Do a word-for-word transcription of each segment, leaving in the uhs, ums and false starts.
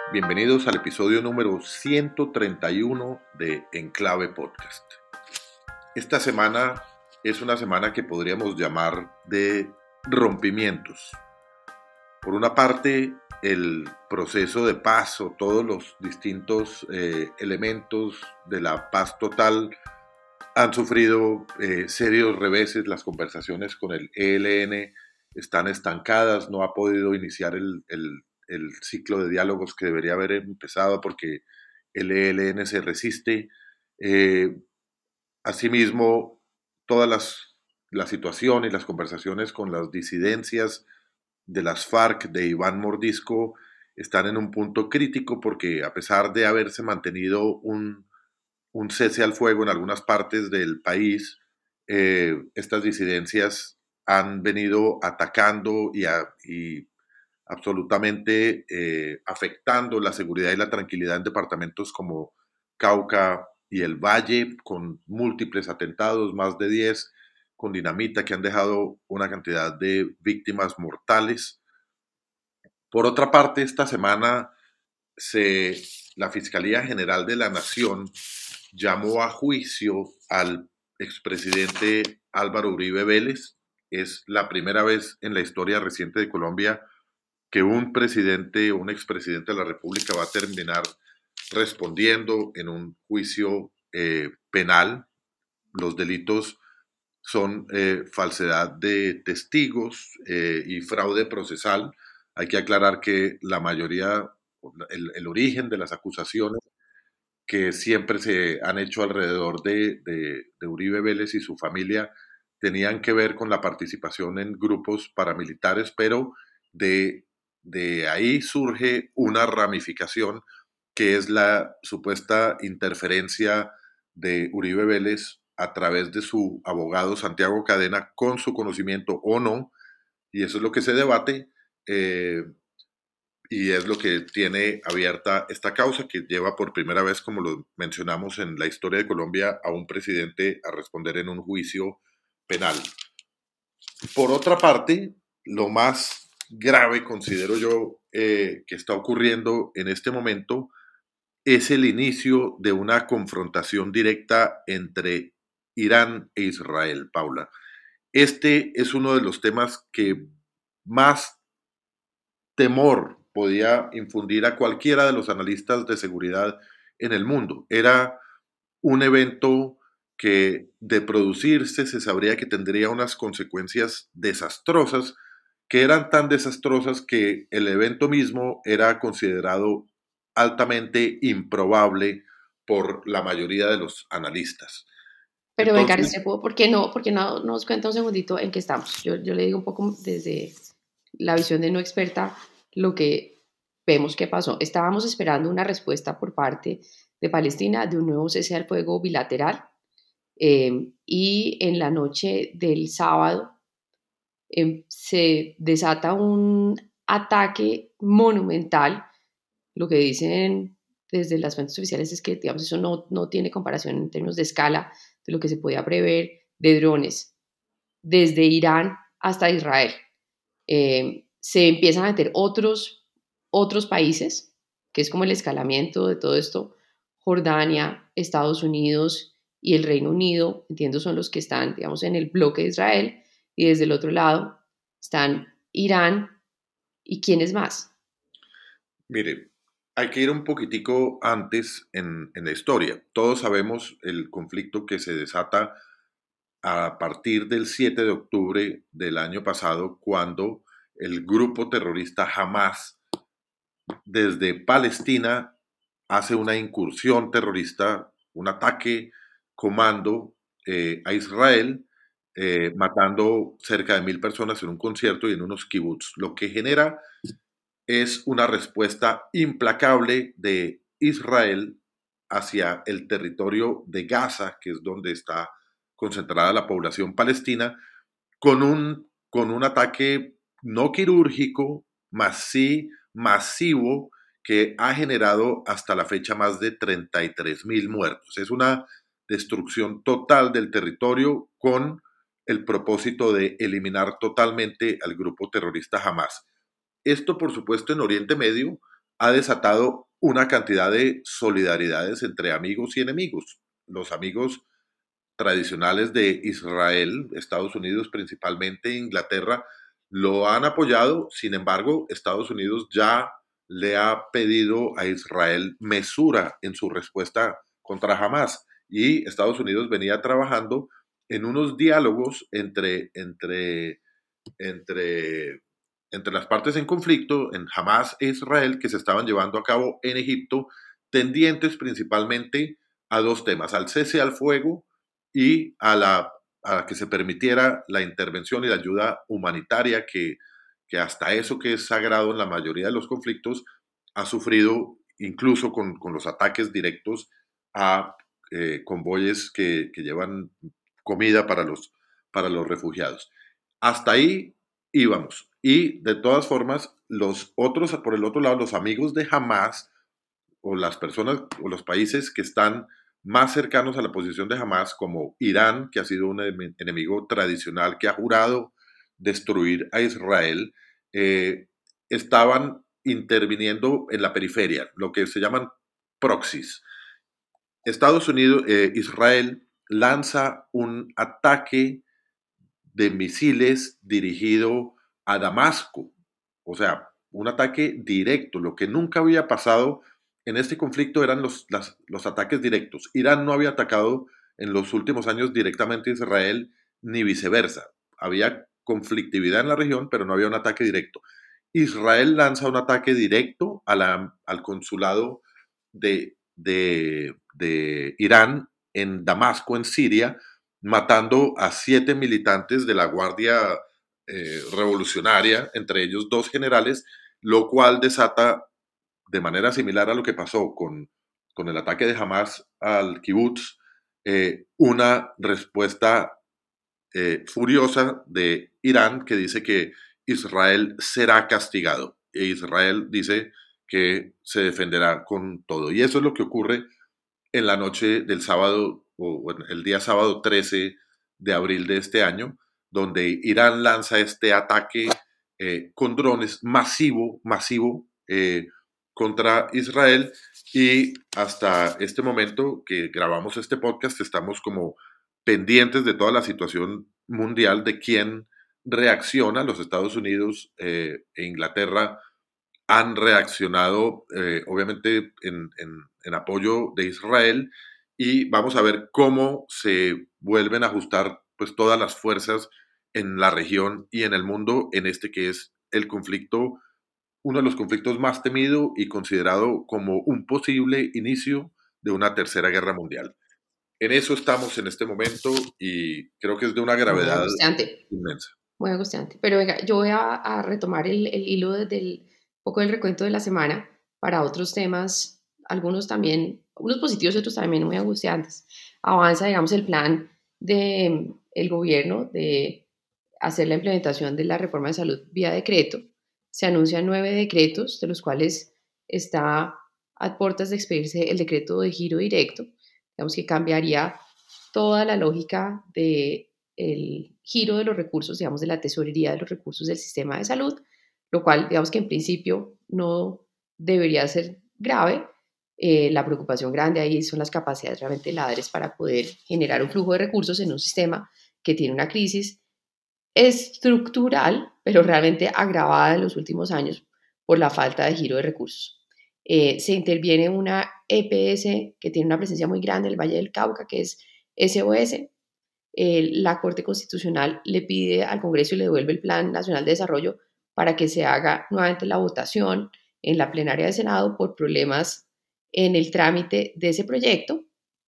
Bienvenidos al episodio número ciento treinta y uno de Enclave Podcast. Esta semana es una semana que podríamos llamar de rompimientos. Por una parte, el proceso de paz o todos los distintos eh, elementos de la paz total han sufrido eh, serios reveses. Las conversaciones con el E L N están estancadas, no ha podido iniciar el, el, el ciclo de diálogos que debería haber empezado porque el E L N se resiste. Eh, asimismo, todas las, la situación y las conversaciones con las disidencias de las FARC de Iván Mordisco están en un punto crítico porque a pesar de haberse mantenido un un cese al fuego en algunas partes del país, eh, estas disidencias han venido atacando y, a, y absolutamente eh, afectando la seguridad y la tranquilidad en departamentos como Cauca y el Valle, con múltiples atentados, más de diez, con dinamita, que han dejado una cantidad de víctimas mortales. Por otra parte, esta semana se, la Fiscalía General de la Nación llamó a juicio al expresidente Álvaro Uribe Vélez. Es la primera vez en la historia reciente de Colombia que un presidente o un expresidente de la República va a terminar respondiendo en un juicio eh, penal. Los delitos son eh, falsedad de testigos eh, y fraude procesal. Hay que aclarar que la mayoría, el, el origen de las acusaciones que siempre se han hecho alrededor de, de, de Uribe Vélez y su familia tenían que ver con la participación en grupos paramilitares, pero de, de ahí surge una ramificación que es la supuesta interferencia de Uribe Vélez a través de su abogado Santiago Cadena, con su conocimiento o no, y eso es lo que se debate. Eh, y es lo que tiene abierta esta causa, que lleva por primera vez, como lo mencionamos en la historia de Colombia, a un presidente a responder en un juicio penal. Por otra parte, lo más grave, considero yo, eh, que está ocurriendo en este momento es el inicio de una confrontación directa entre Irán e Israel, Paula. Este es uno de los temas que más temor podía infundir a cualquiera de los analistas de seguridad en el mundo. Era un evento que, de producirse, se sabría que tendría unas consecuencias desastrosas, que eran tan desastrosas que el evento mismo era considerado altamente improbable por la mayoría de los analistas. Pero venga, Entonces, Restrepo, ¿por qué no, por qué no nos cuenta un segundito en qué estamos? Yo, yo le digo un poco desde la visión de no experta lo que vemos que pasó. Estábamos esperando una respuesta por parte de Palestina de un nuevo cese al fuego bilateral, eh, y en la noche del sábado eh, se desata un ataque monumental. Lo que dicen desde las fuentes oficiales es que, digamos, eso no, no tiene comparación en términos de escala de lo que se podía prever, de drones desde Irán hasta Israel. Eh, se empiezan a meter otros, otros países, que es como el escalamiento de todo esto. Jordania, Estados Unidos y el Reino Unido, entiendo, son los que están, digamos, en el bloque de Israel, y desde el otro lado están Irán y ¿quiénes más? mire, hay que ir un poquitico antes en, en la historia. Todos sabemos el conflicto que se desata a partir del siete de octubre del año pasado, cuando el grupo terrorista Hamas desde Palestina hace una incursión terrorista, un ataque comando eh, a Israel, eh, matando cerca de mil personas en un concierto y en unos kibbutz. Lo que genera es una respuesta implacable de Israel hacia el territorio de Gaza, que es donde está concentrada la población palestina, con un, con un ataque no quirúrgico, mas sí masivo, que ha generado hasta la fecha más de treinta y tres mil muertos. Es una destrucción total del territorio con el propósito de eliminar totalmente al grupo terrorista Hamas. Esto, por supuesto, en Oriente Medio ha desatado una cantidad de solidaridades entre amigos y enemigos. Los amigos tradicionales de Israel, Estados Unidos principalmente, Inglaterra, lo han apoyado. Sin embargo, Estados Unidos ya le ha pedido a Israel mesura en su respuesta contra Hamas, y Estados Unidos venía trabajando en unos diálogos entre, entre, entre, entre las partes en conflicto, en Hamas e Israel, que se estaban llevando a cabo en Egipto, tendientes principalmente a dos temas: al cese al fuego y a, la, a que se permitiera la intervención y la ayuda humanitaria que, que hasta eso, que es sagrado en la mayoría de los conflictos, ha sufrido, incluso con, con los ataques directos a eh, convoyes que, que llevan comida para los, para los refugiados. Hasta ahí íbamos. Y de todas formas, los otros, por el otro lado, los amigos de Hamas, o las personas o los países que están más cercanos a la posición de Hamas, como Irán, que ha sido un enemigo tradicional que ha jurado destruir a Israel, eh, estaban interviniendo en la periferia, lo que se llaman proxies. Estados Unidos, eh, Israel lanza un ataque de misiles dirigido a Damasco, o sea, un ataque directo. Lo que nunca había pasado en este conflicto eran los, las, los ataques directos. Irán no había atacado en los últimos años directamente a Israel, ni viceversa. Había conflictividad en la región, pero no había un ataque directo. Israel lanza un ataque directo a la, al consulado de, de, de Irán en Damasco, en Siria, matando a siete militantes de la Guardia eh, Revolucionaria, entre ellos dos generales, lo cual desata, de manera similar a lo que pasó con, con el ataque de Hamas al kibutz, eh, una respuesta eh, furiosa de Irán, que dice que Israel será castigado, e Israel dice que se defenderá con todo. Y eso es lo que ocurre en la noche del sábado, o el día sábado trece de abril de este año, donde Irán lanza este ataque eh, con drones masivo, masivo, eh, contra Israel. Y hasta este momento que grabamos este podcast, estamos como pendientes de toda la situación mundial, de quién reacciona. Los Estados Unidos eh, e Inglaterra han reaccionado, eh, obviamente, en, en, en apoyo de Israel, y vamos a ver cómo se vuelven a ajustar, pues, todas las fuerzas en la región y en el mundo, en este que es el conflicto, uno de los conflictos más temido y considerado como un posible inicio de una tercera guerra mundial. En eso estamos en este momento, y creo que es de una Muy gravedad angustiante, inmensa. muy angustiante. Pero venga, yo voy a, a retomar el, el hilo del poco del recuento de la semana para otros temas, algunos también, unos positivos y otros también muy angustiantes. Avanza, digamos, el plan del el gobierno de hacer la implementación de la reforma de salud vía decreto. Se anuncian nueve decretos, de los cuales está a puertas de expedirse el decreto de giro directo, digamos que cambiaría toda la lógica del giro de los recursos, digamos, de la tesorería de los recursos del sistema de salud, lo cual, digamos que en principio no debería ser grave. Eh, la preocupación grande ahí son las capacidades realmente ladres para poder generar un flujo de recursos en un sistema que tiene una crisis estructural, pero realmente agravada en los últimos años por la falta de giro de recursos. Eh, se interviene una E P S que tiene una presencia muy grande en el Valle del Cauca, que es S O S. Eh, la Corte Constitucional le pide al Congreso y le devuelve el Plan Nacional de Desarrollo para que se haga nuevamente la votación en la plenaria del Senado por problemas en el trámite de ese proyecto.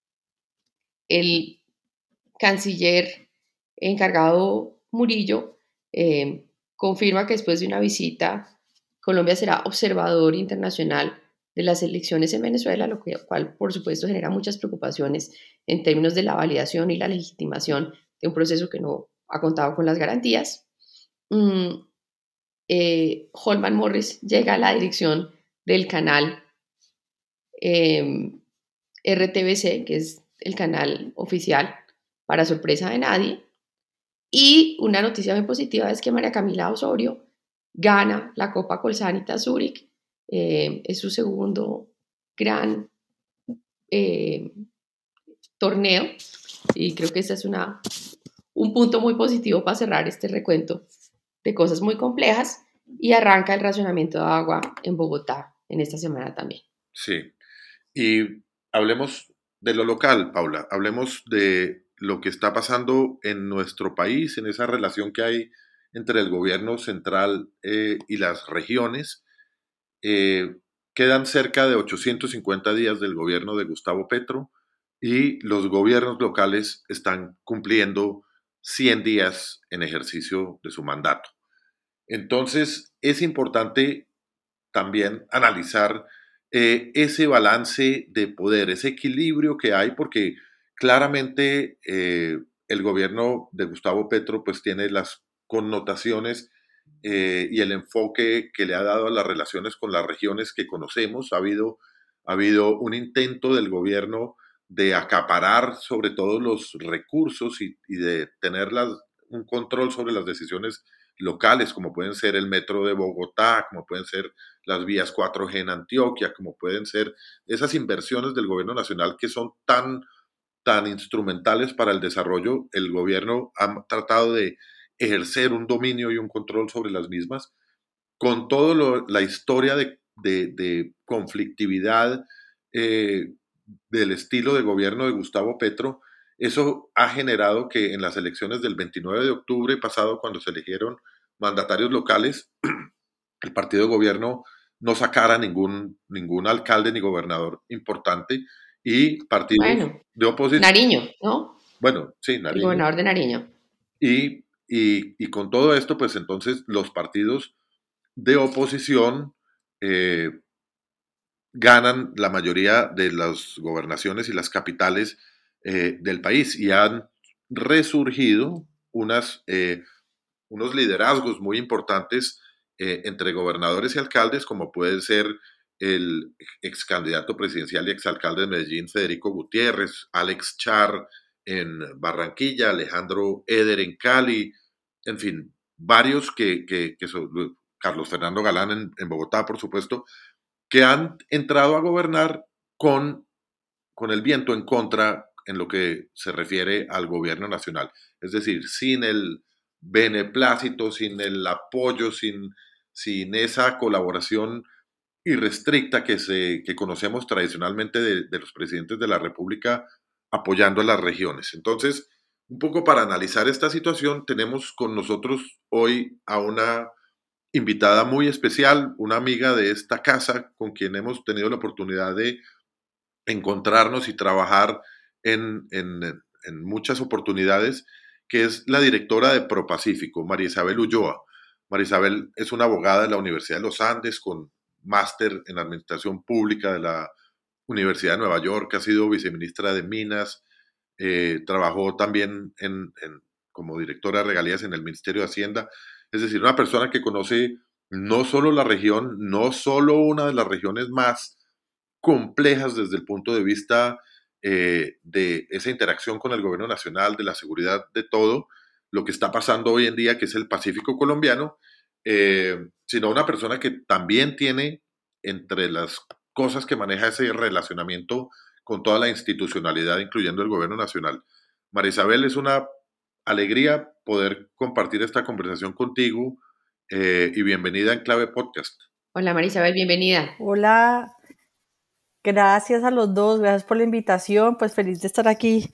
El canciller encargado Murillo eh, confirma que después de una visita, Colombia será observador internacional de las elecciones en Venezuela, lo cual por supuesto genera muchas preocupaciones en términos de la validación y la legitimación de un proceso que no ha contado con las garantías. Mm, eh, Holman Morris llega a la dirección del canal eh, R T B C, que es el canal oficial, para sorpresa de nadie. Y una noticia muy positiva es que María Camila Osorio gana la Copa Colsanitas Zurich Eh, es su segundo gran eh, torneo y creo que ese es una, un punto muy positivo para cerrar este recuento de cosas muy complejas y arranca el racionamiento de agua en Bogotá en esta semana también. Sí, y hablemos de lo local, Paula, hablemos de lo que está pasando en nuestro país, en esa relación que hay entre el gobierno central eh, y las regiones. Eh, Quedan cerca de ochocientos cincuenta días del gobierno de Gustavo Petro y los gobiernos locales están cumpliendo cien días en ejercicio de su mandato. Entonces, es importante también analizar eh, ese balance de poder, ese equilibrio que hay, porque claramente eh, el gobierno de Gustavo Petro pues tiene las connotaciones eh, y el enfoque que le ha dado a las relaciones con las regiones que conocemos. Ha habido, ha habido un intento del gobierno de acaparar sobre todo los recursos y, y de tener las, un control sobre las decisiones locales, como pueden ser el metro de Bogotá, como pueden ser las vías cuatro G en Antioquia, como pueden ser esas inversiones del gobierno nacional que son tan, tan instrumentales para el desarrollo. El gobierno ha tratado de ejercer un dominio y un control sobre las mismas, con toda la historia de, de, de conflictividad eh, del estilo de gobierno de Gustavo Petro. Eso ha generado que en las elecciones del veintinueve de octubre pasado, cuando se eligieron mandatarios locales, el partido de gobierno no sacara ningún, ningún alcalde ni gobernador importante y partidos Bueno, de oposición, Nariño, ¿no? bueno, sí, El Nariño, gobernador de Nariño. y, y, y con todo esto, pues entonces los partidos de oposición eh, ganan la mayoría de las gobernaciones y las capitales eh, del país y han resurgido unas, eh, unos liderazgos muy importantes eh, entre gobernadores y alcaldes, como puede ser el ex candidato presidencial y exalcalde de Medellín, Federico Gutiérrez, Alex Char en Barranquilla, Alejandro Eder en Cali, en fin, varios que, que, que son, Carlos Fernando Galán en, en Bogotá, por supuesto, que han entrado a gobernar con, con el viento en contra en lo que se refiere al gobierno nacional. Es decir, sin el beneplácito, sin el apoyo, sin, sin esa colaboración irrestricta que, se, que conocemos tradicionalmente de, de los presidentes de la República apoyando a las regiones. Entonces, un poco para analizar esta situación, tenemos con nosotros hoy a una invitada muy especial, una amiga de esta casa con quien hemos tenido la oportunidad de encontrarnos y trabajar en, en, en muchas oportunidades, que es la directora de ProPacífico, María Isabel Ulloa. María Isabel es una abogada de la Universidad de los Andes con máster en Administración Pública de la Universidad de Nueva York, ha sido viceministra de Minas, eh, trabajó también en, en, como directora de regalías en el Ministerio de Hacienda, es decir, una persona que conoce no solo la región, no solo una de las regiones más complejas desde el punto de vista eh, de esa interacción con el gobierno nacional, de la seguridad, de todo lo que está pasando hoy en día, que es el Pacífico colombiano, eh, sino una persona que también tiene entre las cosas que maneja ese relacionamiento con toda la institucionalidad, incluyendo el gobierno nacional. María Isabel, es una alegría poder compartir esta conversación contigo eh, y bienvenida en Clave Podcast. Hola Marisabel, bienvenida. Hola, gracias a los dos, gracias por la invitación, pues feliz de estar aquí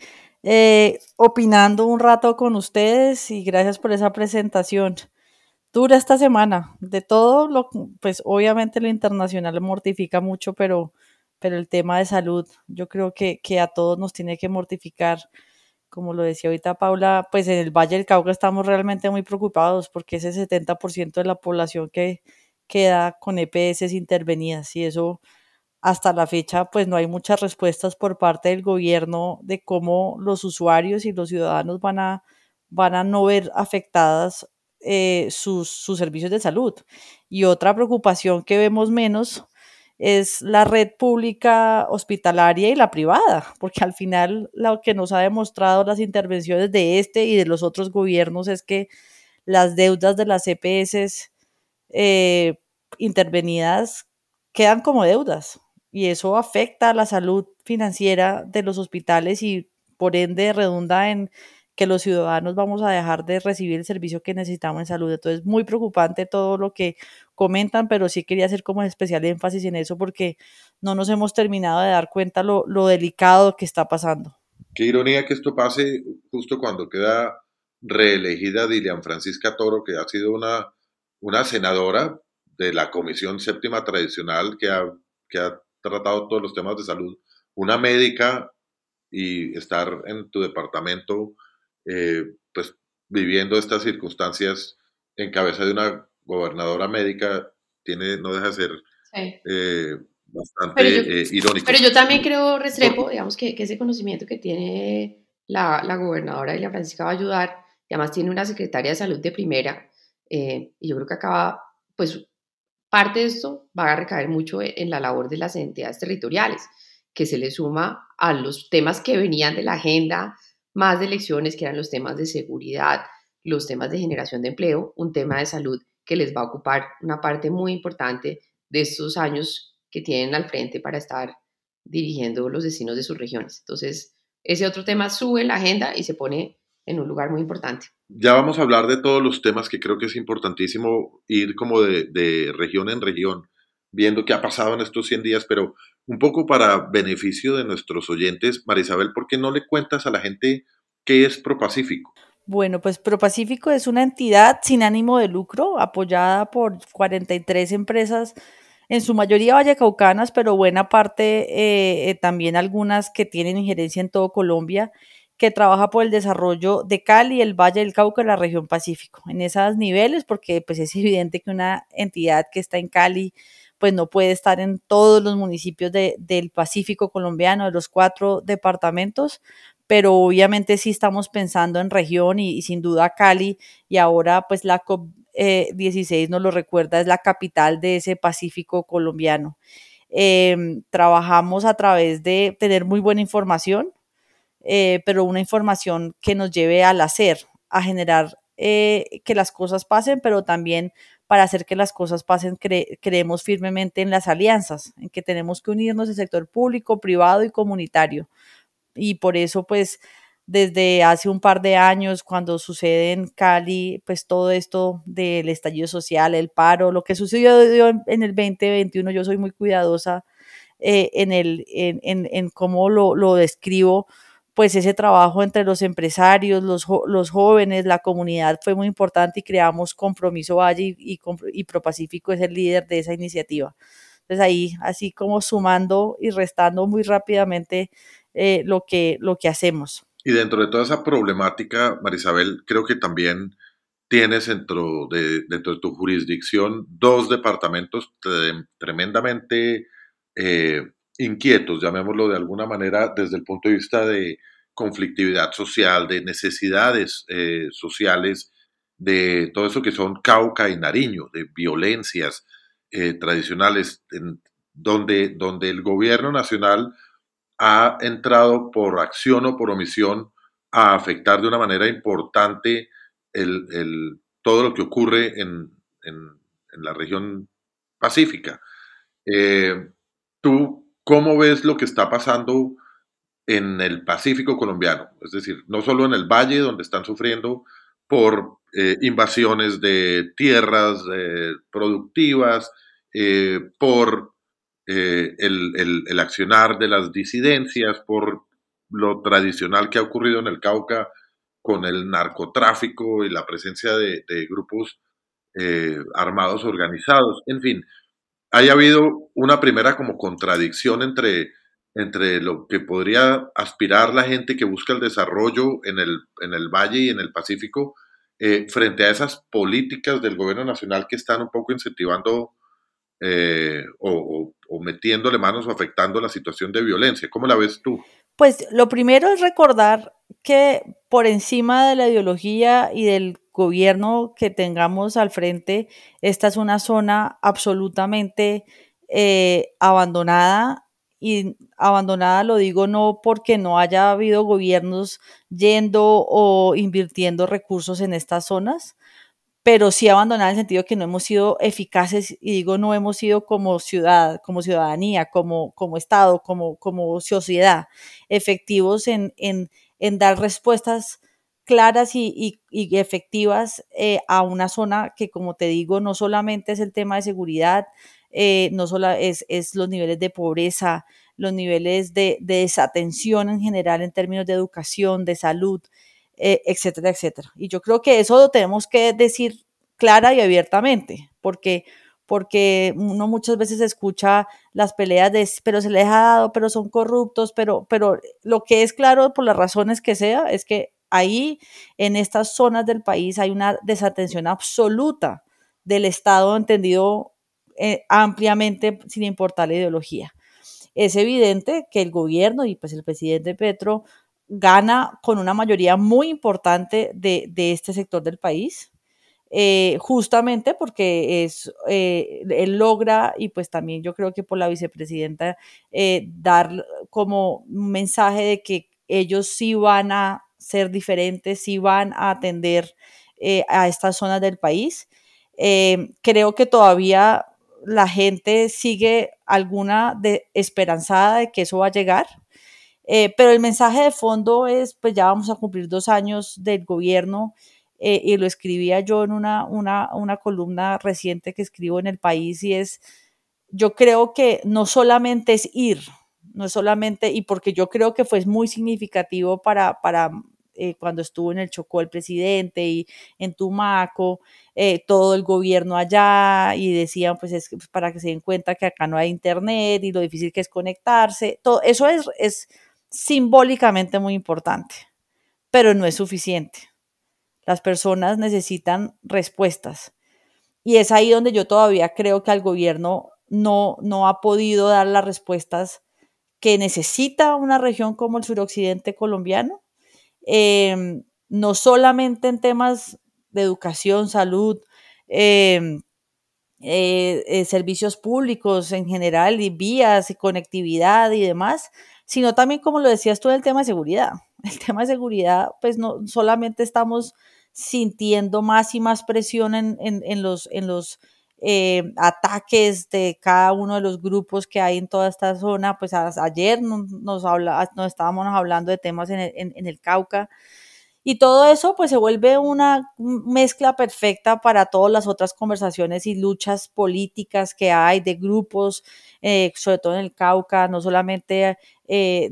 eh, opinando un rato con ustedes y gracias por esa presentación. Dura esta semana, de todo, lo, pues obviamente lo internacional mortifica mucho, pero, pero el tema de salud yo creo que, que a todos nos tiene que mortificar. Como lo decía ahorita Paula, pues en el Valle del Cauca estamos realmente muy preocupados porque ese setenta por ciento de la población que queda con E P S intervenidas y eso hasta la fecha pues no hay muchas respuestas por parte del gobierno de cómo los usuarios y los ciudadanos van a, van a no ver afectadas eh, sus, sus servicios de salud. Y otra preocupación que vemos menos es la red pública hospitalaria y la privada, porque al final lo que nos ha demostrado las intervenciones de este y de los otros gobiernos es que las deudas de las E P S eh, intervenidas quedan como deudas y eso afecta a la salud financiera de los hospitales y por ende redunda en que los ciudadanos vamos a dejar de recibir el servicio que necesitamos en salud. Entonces, muy preocupante todo lo que comentan, pero sí quería hacer como especial énfasis en eso porque no nos hemos terminado de dar cuenta lo, lo delicado que está pasando. Qué ironía que esto pase justo cuando queda reelegida Dilian Francisca Toro, que ha sido una, una senadora de la Comisión Séptima Tradicional que ha, que ha tratado todos los temas de salud, una médica, y estar en tu departamento, eh, pues viviendo estas circunstancias en cabeza de una gobernadora médica, tiene, no deja de ser Sí. eh, Pero yo, bastante eh, irónico. pero yo también creo, Por- Restrepo, digamos que, que ese conocimiento que tiene la, la gobernadora Elia Francisca va a ayudar, y además tiene una secretaria de salud de primera, eh, y yo creo que acaba, pues parte de esto va a recaer mucho en, en la labor de las entidades territoriales, que se le suma a los temas que venían de la agenda más de elecciones, que eran los temas de seguridad, los temas de generación de empleo, un tema de salud que les va a ocupar una parte muy importante de estos años que tienen al frente para estar dirigiendo los destinos de sus regiones. Entonces, ese otro tema sube en la agenda y se pone en un lugar muy importante. Ya vamos a hablar de todos los temas que creo que es importantísimo ir como de, de región en región, viendo qué ha pasado en estos cien días, pero un poco para beneficio de nuestros oyentes, Marisabel, ¿por qué no le cuentas a la gente qué es ProPacífico? Bueno, pues ProPacífico es una entidad sin ánimo de lucro, apoyada por cuarenta y tres empresas, en su mayoría vallecaucanas, pero buena parte eh, eh, también algunas que tienen injerencia en todo Colombia, que trabaja por el desarrollo de Cali, el Valle del Cauca y la región Pacífico. En esos niveles, porque pues es evidente que una entidad que está en Cali pues no puede estar en todos los municipios de, del Pacífico colombiano, de los cuatro departamentos, pero obviamente sí estamos pensando en región y, y sin duda Cali, y ahora pues la COP eh, dieciséis nos lo recuerda, es la capital de ese Pacífico colombiano. Eh, trabajamos a través de tener muy buena información, eh, pero una información que nos lleve al hacer, a generar eh, que las cosas pasen, pero también para hacer que las cosas pasen cre creemos firmemente en las alianzas, en que tenemos que unirnos el sector público, privado y comunitario. Y por eso, pues, desde hace un par de años, cuando sucede en Cali, pues todo esto del estallido social, el paro, lo que sucedió en el veinte veintiuno, yo soy muy cuidadosa eh, en, el, en, en, en cómo lo, lo describo, pues ese trabajo entre los empresarios, los, los jóvenes, la comunidad fue muy importante y creamos Compromiso Valle y, y, y ProPacífico es el líder de esa iniciativa. Entonces ahí, así como sumando y restando muy rápidamente eh, lo, que, lo que hacemos. Y dentro de toda esa problemática, Marisabel, creo que también tienes dentro de, dentro de tu jurisdicción dos departamentos tre- tremendamente eh, inquietos, llamémoslo de alguna manera, desde el punto de vista de conflictividad social, de necesidades eh, sociales, de todo eso que son Cauca y Nariño, de violencias eh, tradicionales, en, donde, donde el gobierno nacional ha entrado por acción o por omisión a afectar de una manera importante el, el, todo lo que ocurre en, en, en la región pacífica. Eh, ¿Tú cómo ves lo que está pasando en el Pacífico colombiano? Es decir, no solo en el valle, donde están sufriendo por eh, invasiones de tierras eh, productivas, eh, por eh, el, el, el, accionar de las disidencias, por lo tradicional que ha ocurrido en el Cauca con el narcotráfico y la presencia de, de grupos eh, armados organizados. En fin, haya habido una primera como contradicción entre, entre lo que podría aspirar la gente que busca el desarrollo en el, en el Valle y en el Pacífico eh, frente a esas políticas del gobierno nacional que están un poco incentivando eh, o, o, o metiéndole manos o afectando la situación de violencia. ¿Cómo la ves tú? Pues lo primero es recordar que por encima de la ideología y del gobierno que tengamos al frente, esta es una zona absolutamente eh, abandonada, y abandonada lo digo no porque no haya habido gobiernos yendo o invirtiendo recursos en estas zonas, pero sí abandonada en el sentido que no hemos sido eficaces, y digo no hemos sido como ciudad, como ciudadanía, como, como Estado, como, como sociedad, efectivos en, en, en dar respuestas claras y, y, y efectivas eh, a una zona que, como te digo, no solamente es el tema de seguridad, eh, no solo es, es los niveles de pobreza, los niveles de, de desatención en general en términos de educación, de salud, eh, etcétera, etcétera. Y yo creo que eso lo tenemos que decir clara y abiertamente, porque, porque uno muchas veces escucha las peleas de, pero se les ha dado, pero son corruptos, pero, pero lo que es claro por las razones que sea, es que ahí en estas zonas del país hay una desatención absoluta del Estado entendido eh, ampliamente sin importar la ideología. Es evidente que el gobierno y pues el presidente Petro gana con una mayoría muy importante de, de este sector del país, eh, justamente porque es, eh, él logra, y pues también yo creo que por la vicepresidenta, eh, dar como un mensaje de que ellos sí van a ser diferentes, sí van a atender eh, a estas zonas del país. Eh, creo que todavía la gente sigue alguna de esperanzada de que eso va a llegar. Eh, pero el mensaje de fondo es, pues ya vamos a cumplir dos años del gobierno, eh, y lo escribía yo en una, una, una columna reciente que escribo en El País, y es, yo creo que no solamente es ir, no es solamente, y porque yo creo que fue muy significativo para, para eh, cuando estuvo en el Chocó el presidente y en Tumaco, eh, todo el gobierno allá, y decían pues es para que se den cuenta que acá no hay internet y lo difícil que es conectarse, todo eso es, es simbólicamente muy importante, pero no es suficiente. Las personas necesitan respuestas. Y es ahí donde yo todavía creo que al gobierno no, no ha podido dar las respuestas que necesita una región como el suroccidente colombiano, eh, no solamente en temas de educación, salud, eh, eh, eh, servicios públicos en general, y vías y conectividad y demás, sino también, como lo decías tú, el tema de seguridad. El tema de seguridad, pues no solamente estamos sintiendo más y más presión en, en, en los, en los eh, ataques de cada uno de los grupos que hay en toda esta zona. Pues a, ayer nos, nos, habla, nos estábamos hablando de temas en el, en, en el Cauca, y todo eso pues se vuelve una mezcla perfecta para todas las otras conversaciones y luchas políticas que hay de grupos, eh, sobre todo en el Cauca, no solamente eh,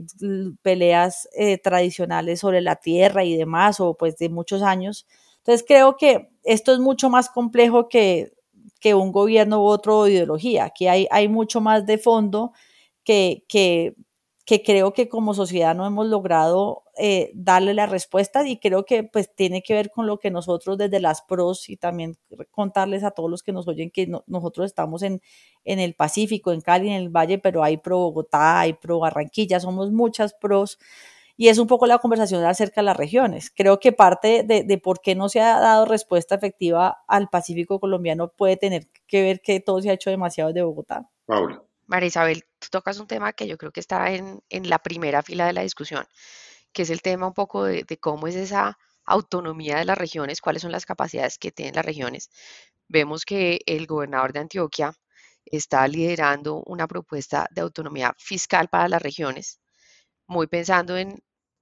peleas eh, tradicionales sobre la tierra y demás, o pues de muchos años. Entonces creo que esto es mucho más complejo que, que un gobierno u otro ideología. Aquí hay, hay mucho más de fondo que, que, que creo que como sociedad no hemos logrado eh, darle la respuesta, y creo que pues tiene que ver con lo que nosotros desde las pros, y también contarles a todos los que nos oyen que no, nosotros estamos en, en el Pacífico, en Cali, en el Valle, pero hay pro Bogotá, hay pro Barranquilla, somos muchas pros, y es un poco la conversación acerca de las regiones. Creo que parte de, de por qué no se ha dado respuesta efectiva al Pacífico colombiano puede tener que ver que todo se ha hecho demasiado de Bogotá. Paula. María Isabel, tú tocas un tema que yo creo que está en, en la primera fila de la discusión, que es el tema un poco de, de cómo es esa autonomía de las regiones, cuáles son las capacidades que tienen las regiones. Vemos que el gobernador de Antioquia está liderando una propuesta de autonomía fiscal para las regiones, muy pensando en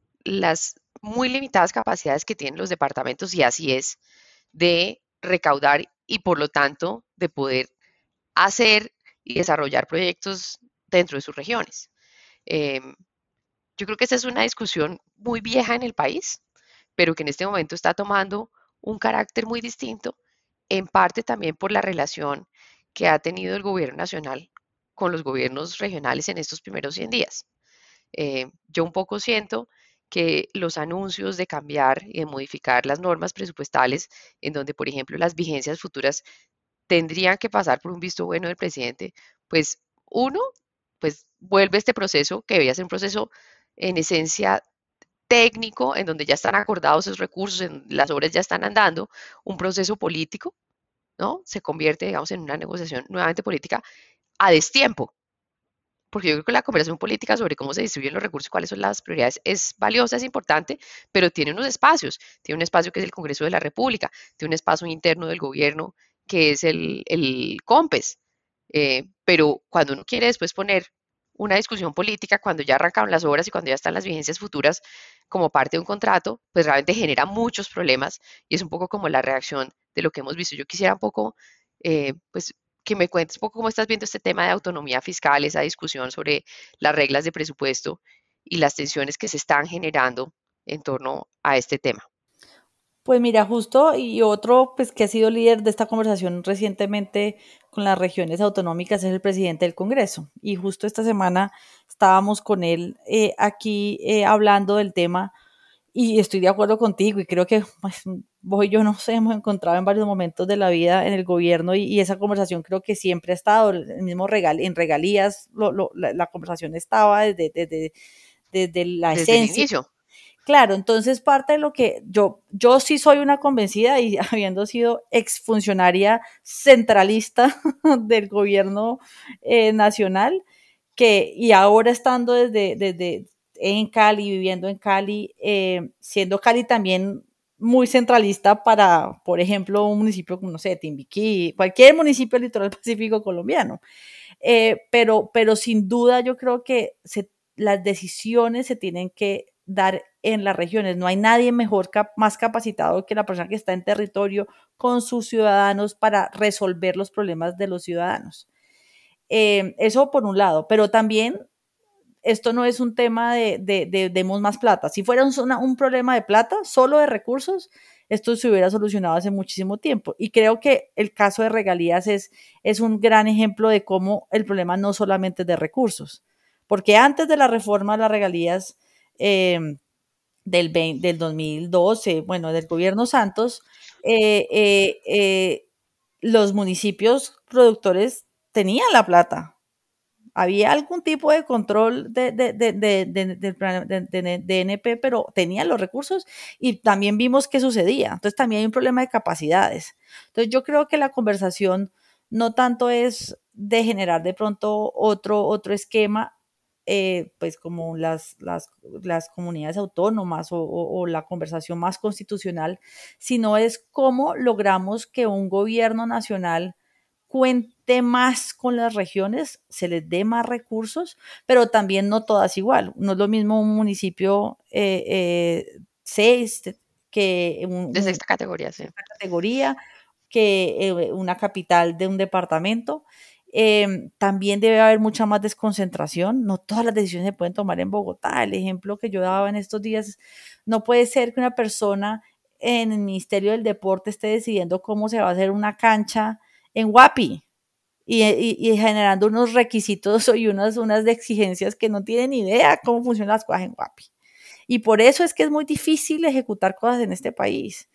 las muy limitadas capacidades que tienen los departamentos, y así es, de recaudar y por lo tanto de poder hacer y desarrollar proyectos dentro de sus regiones. Eh, yo creo que esta es una discusión muy vieja en el país, pero que en este momento está tomando un carácter muy distinto, en parte también por la relación que ha tenido el gobierno nacional con los gobiernos regionales en estos primeros cien días. Eh, yo un poco siento que los anuncios de cambiar y de modificar las normas presupuestales, en donde, por ejemplo, las vigencias futuras tendrían que pasar por un visto bueno del presidente, pues uno, pues vuelve este proceso que debía ser un proceso en esencia técnico, en donde ya están acordados esos recursos, en, las obras ya están andando, un proceso político, ¿no? Se convierte, digamos, en una negociación nuevamente política a destiempo, porque yo creo que la conversación política sobre cómo se distribuyen los recursos y cuáles son las prioridades es valiosa, es importante, pero tiene unos espacios. Tiene un espacio que es el Congreso de la República, tiene un espacio interno del gobierno que es el, el COMPES. Eh, pero cuando uno quiere después poner una discusión política, cuando ya arrancaron las obras y cuando ya están las vigencias futuras como parte de un contrato, pues realmente genera muchos problemas y es un poco como la reacción de lo que hemos visto. Yo quisiera un poco, eh, pues, que me cuentes un poco cómo estás viendo este tema de autonomía fiscal, esa discusión sobre las reglas de presupuesto y las tensiones que se están generando en torno a este tema. Pues mira, justo y otro pues que ha sido líder de esta conversación recientemente con las regiones autonómicas es el presidente del Congreso. Y justo esta semana estábamos con él eh, aquí eh, hablando del tema y estoy de acuerdo contigo y creo que pues, vos y yo nos hemos encontrado en varios momentos de la vida en el gobierno y, y esa conversación creo que siempre ha estado, el mismo regal, en regalías, lo, lo, la, la conversación estaba desde, desde, desde la Desde el esencia. inicio. Claro, entonces parte de lo que yo, yo sí soy una convencida y habiendo sido exfuncionaria centralista del gobierno eh, nacional, que y ahora estando desde, desde en Cali, viviendo en Cali, eh, siendo Cali también muy centralista para, por ejemplo, un municipio como, no sé, Timbiquí, cualquier municipio del litoral pacífico colombiano. Eh, pero, pero sin duda yo creo que se, las decisiones se tienen que dar en las regiones. No hay nadie mejor, cap más capacitado que la persona que está en territorio con sus ciudadanos para resolver los problemas de los ciudadanos. Eh, eso por un lado, pero también esto no es un tema de, de, de demos más plata. Si fuera un, un problema de plata, solo de recursos, esto se hubiera solucionado hace muchísimo tiempo. Y creo que el caso de regalías es, es un gran ejemplo de cómo el problema no solamente es de recursos. Porque antes de la reforma de las regalías eh, del, veinte, del dos mil doce, bueno, del gobierno Santos, eh, eh, eh, los municipios productores tenían la plata. Había algún tipo de control de, de, de, de, de, de, de, de N P, pero tenían los recursos y también vimos qué sucedía. Entonces también hay un problema de capacidades. Entonces yo creo que la conversación no tanto es de generar de pronto otro, otro esquema, eh, pues como las, las, las comunidades autónomas o, o, o la conversación más constitucional, sino es cómo logramos que un gobierno nacional cuente más con las regiones, se les dé más recursos, pero también no todas igual. No es lo mismo un municipio eh, eh, seis que un, de sexta categoría, sí. Sexta categoría, que eh, una capital de un departamento. Eh, también debe haber mucha más desconcentración. No todas las decisiones se pueden tomar en Bogotá. El ejemplo que yo daba en estos días, no puede ser que una persona en el Ministerio del Deporte esté decidiendo cómo se va a hacer una cancha en Guapi y, y, y generando unos requisitos y unas, unas exigencias que no tienen idea cómo funcionan las cosas en Guapi. Y por eso es que es muy difícil ejecutar cosas en este país.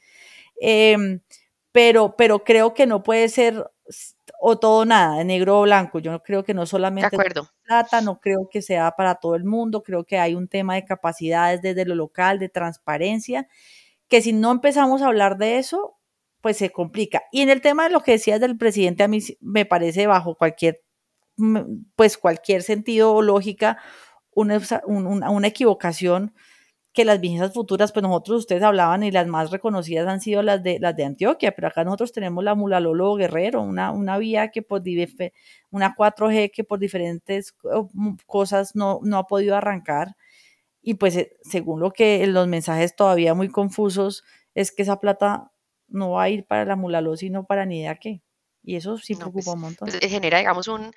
Eh, pero, pero creo que no puede ser o todo o nada, de negro o blanco. Yo creo que no solamente de acuerdo. Es plata, no creo que sea para todo el mundo, creo que hay un tema de capacidades desde lo local, de transparencia, que si no empezamos a hablar de eso, pues se complica. Y en el tema de lo que decías del presidente, a mí me parece bajo cualquier, pues cualquier sentido o lógica, una, una, una equivocación que las vigencias futuras, pues nosotros, ustedes hablaban y las más reconocidas han sido las de, las de Antioquia, pero acá nosotros tenemos la Mulalolo Guerrero, una, una vía que por, una cuatro G que por diferentes cosas no, no ha podido arrancar. Y pues según lo que los mensajes todavía muy confusos es que esa plata no va a ir para la Mulaló, sino para ni idea qué. Y eso sí No, preocupa pues, un montón. pues genera, digamos, un,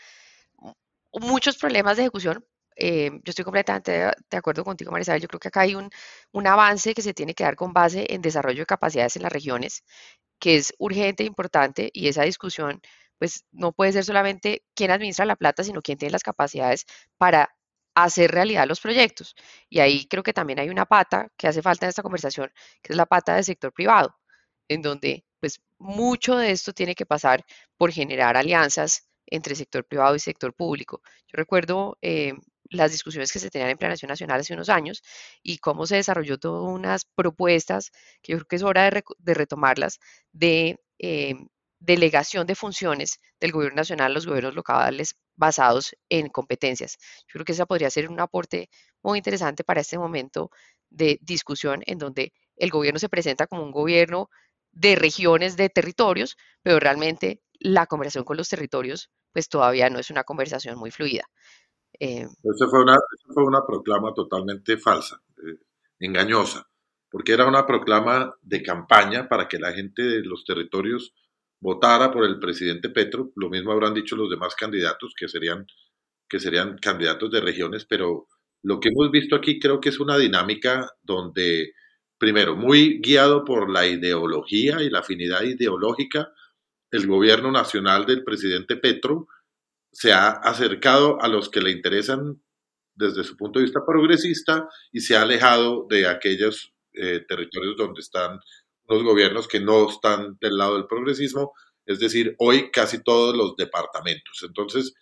muchos problemas de ejecución. Eh, yo estoy completamente de, de acuerdo contigo, Marisabel. Yo creo que acá hay un, un avance que se tiene que dar con base en desarrollo de capacidades en las regiones, que es urgente e importante, y esa discusión pues no puede ser solamente quién administra la plata, sino quién tiene las capacidades para hacer realidad los proyectos. Y ahí creo que también hay una pata que hace falta en esta conversación, que es la pata del sector privado, en donde pues mucho de esto tiene que pasar por generar alianzas entre sector privado y sector público. Yo recuerdo eh, las discusiones que se tenían en Planeación Nacional hace unos años y cómo se desarrolló todas unas propuestas, que yo creo que es hora de, de retomarlas, de eh, delegación de funciones del gobierno nacional a los gobiernos locales basados en competencias. Yo creo que ese podría ser un aporte muy interesante para este momento de discusión en donde el gobierno se presenta como un gobierno de regiones, de territorios, pero realmente la conversación con los territorios pues todavía no es una conversación muy fluida. Eh, Esa fue una, esa fue una proclama totalmente falsa, eh, engañosa, porque era una proclama de campaña para que la gente de los territorios votara por el presidente Petro. Lo mismo habrán dicho los demás candidatos, que serían, que serían candidatos de regiones, pero lo que hemos visto aquí creo que es una dinámica donde, primero, muy guiado por la ideología y la afinidad ideológica, el gobierno nacional del presidente Petro se ha acercado a los que le interesan desde su punto de vista progresista y se ha alejado de aquellos eh, territorios donde están los gobiernos que no están del lado del progresismo, es decir, hoy casi todos los departamentos. Entonces,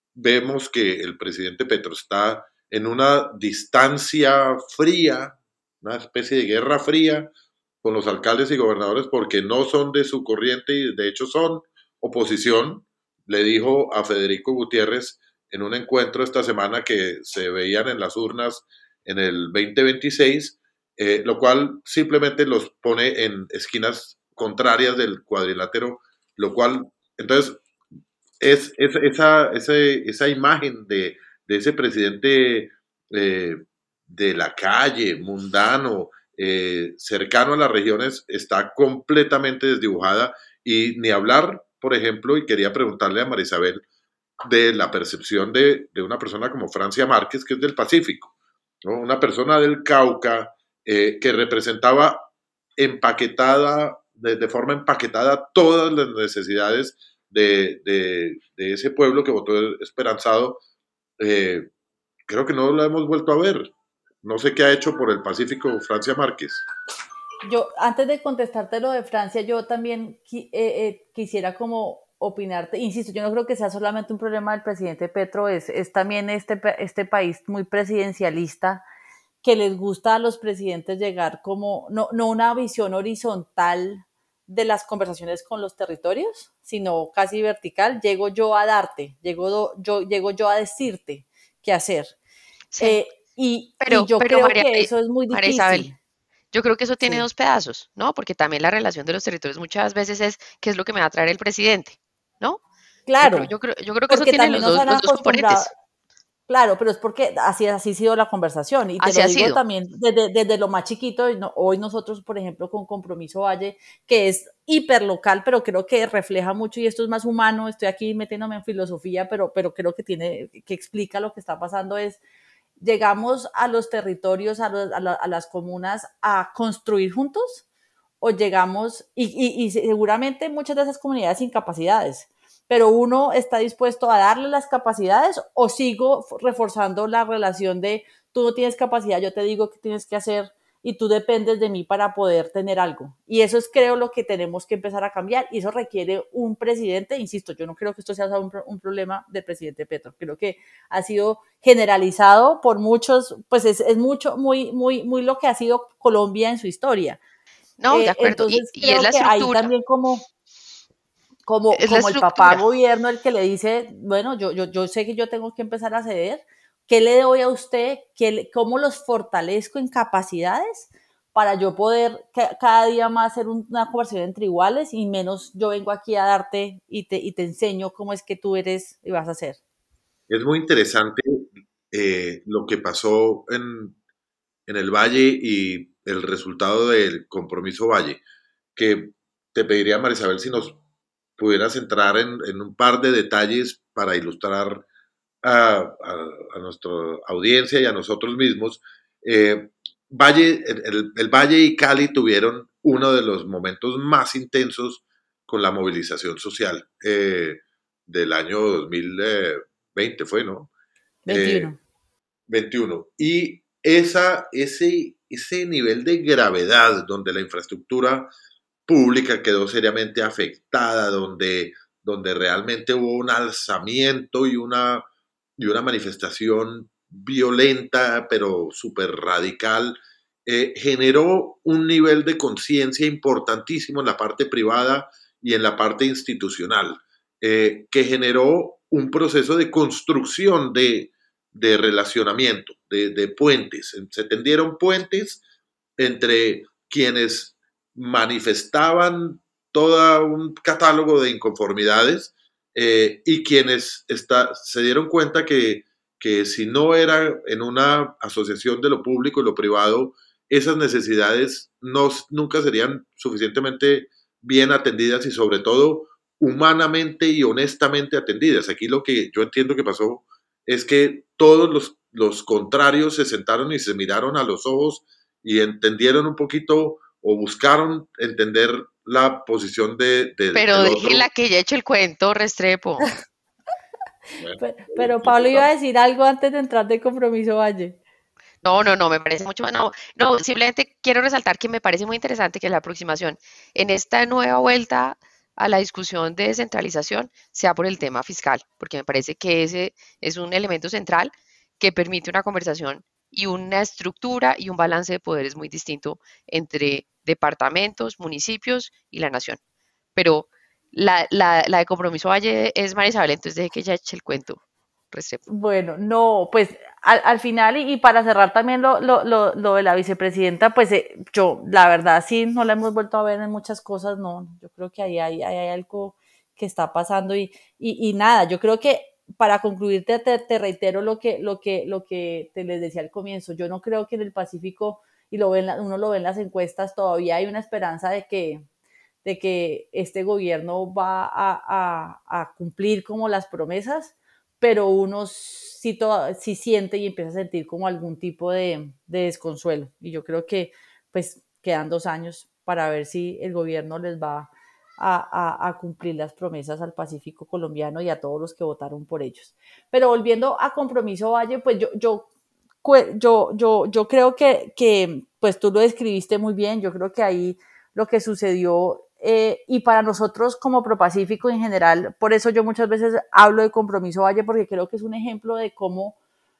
vemos que el presidente Petro está en una distancia fría, una especie de guerra fría con los alcaldes y gobernadores porque no son de su corriente y de hecho son oposición. Le dijo a Federico Gutiérrez en un encuentro esta semana que se veían en las urnas en el veinte veintiséis, eh, lo cual simplemente los pone en esquinas contrarias del cuadrilátero, lo cual, entonces, es, es esa, ese, esa imagen de, de ese presidente eh, de la calle, mundano, eh, cercano a las regiones, está completamente desdibujada y ni hablar, por ejemplo, y quería preguntarle a Marisabel de la percepción de, de una persona como Francia Márquez, que es del Pacífico, ¿no? Una persona del Cauca eh, que representaba empaquetada, de, de, forma empaquetada todas las necesidades de, de, de ese pueblo que votó esperanzado. Eh, creo que no lo hemos vuelto a ver. No sé qué ha hecho por el Pacífico Francia Márquez. Yo, antes de contestarte lo de Francia, yo también qui- eh, eh, quisiera como opinarte, insisto, yo no creo que sea solamente un problema del presidente Petro, es, es también este, pa- este país muy presidencialista que les gusta a los presidentes llegar como, no, no una visión horizontal de las conversaciones con los territorios, sino casi vertical. Llego yo a darte, llego do- yo, llego yo a decirte qué hacer. sí, Eh, y, y pero, yo pero creo María, que eso es muy María Isabel, difícil. yo creo que eso tiene Sí, dos pedazos, ¿no? Porque también la relación de los territorios muchas veces es qué es lo que me va a traer el presidente, ¿no? Yo creo, claro, yo creo, yo creo que eso porque tiene también los nos dos, han los dos acostumbrado, componentes. claro, pero es porque así, así ha sido la conversación. Y te Así lo ha digo sido. también desde, desde lo más chiquito. No, hoy nosotros, por ejemplo, con Compromiso Valle, que es hiperlocal, pero creo que refleja mucho y esto es más humano. Estoy aquí metiéndome en filosofía, pero, pero creo que tiene, que explica lo que está pasando es, llegamos a los territorios, a, los, a, la, a las comunas a construir juntos o llegamos, y, y, y seguramente muchas de esas comunidades sin capacidades, pero uno está dispuesto a darle las capacidades o sigo reforzando la relación de tú no tienes capacidad, yo te digo qué tienes que hacer y tú dependes de mí para poder tener algo. Y eso es creo lo que tenemos que empezar a cambiar y eso requiere un presidente, insisto, yo no creo que esto sea un, un problema del presidente Petro, creo que ha sido generalizado por muchos, pues es, es mucho, muy, muy, muy lo que ha sido Colombia en su historia. No, de Eh, acuerdo. Y, entonces y es creo la que ahí estructura, también como, como, es la como el papá estructura. gobierno el que le dice, bueno, yo, yo, yo sé que yo tengo que empezar a ceder, ¿qué le doy a usted? ¿Qué le, ¿Cómo los fortalezco en capacidades para yo poder ca- cada día más hacer un- una conversación entre iguales y menos yo vengo aquí a darte y te, y te enseño cómo es que tú eres y vas a hacer? Es muy interesante eh, lo que pasó en, en el Valle y el resultado del compromiso Valle, que te pediría, Marisabel, si nos pudieras entrar en, en un par de detalles para ilustrar a, a, a nuestra audiencia y a nosotros mismos. Eh, Valle, el, el Valle y Cali tuvieron uno de los momentos más intensos con la movilización social eh, del año dos mil veinte, fue, ¿no? Eh, veintiuno. veintiuno. Y esa, ese, ese nivel de gravedad donde la infraestructura pública quedó seriamente afectada, donde, donde realmente hubo un alzamiento y una, y una manifestación violenta, pero súper radical, eh, generó un nivel de conciencia importantísimo en la parte privada y en la parte institucional, eh, que generó un proceso de construcción de, de relacionamiento, de, de puentes. Se tendieron puentes entre quienes manifestaban todo un catálogo de inconformidades eh, y quienes está, se dieron cuenta que, que si no era en una asociación de lo público y lo privado, esas necesidades no, nunca serían suficientemente bien atendidas y sobre todo humanamente y honestamente atendidas. Aquí lo que yo entiendo que pasó es que todos los, los contrarios se sentaron y se miraron a los ojos y entendieron un poquito o buscaron entender la posición de, de, Pero del otro. déjela que ya he hecho el cuento, Restrepo. Bueno, Pero, pero Pablo iba a decir algo antes de entrar de Compromiso Valle. No, no, no, me parece mucho más. No, no, simplemente quiero resaltar que me parece muy interesante que la aproximación en esta nueva vuelta a la discusión de descentralización sea por el tema fiscal, porque me parece que ese es un elemento central que permite una conversación y una estructura y un balance de poderes muy distinto entre departamentos, municipios y la nación. Pero la, la, la de Compromiso Valle es María Isabel, entonces deje que ella eche el cuento. Restrepo. Bueno, no, pues al, al final y, y para cerrar también lo, lo, lo, lo de la vicepresidenta, pues eh, yo, la verdad, sí, no la hemos vuelto a ver en muchas cosas, no, yo creo que ahí hay, hay, hay algo que está pasando y, y, y nada, yo creo que para concluir te, te, te reitero lo que, lo, que, lo que te les decía al comienzo, yo no creo que en el Pacífico, y lo ven, uno lo ve en las encuestas, todavía hay una esperanza de que, de que este gobierno va a, a, a cumplir como las promesas, pero uno sí, todo, sí siente y empieza a sentir como algún tipo de, de desconsuelo. Y yo creo que pues quedan dos años para ver si el gobierno les va a, a, a cumplir las promesas al Pacífico colombiano y a todos los que votaron por ellos. Pero volviendo a Compromiso Valle, pues yo, yo, yo, yo, yo creo que, que pues tú lo describiste muy bien, yo creo que ahí lo que sucedió Eh, y para nosotros como ProPacífico en general, por eso yo muchas veces hablo de Compromiso Valle, porque creo que es un ejemplo de cómo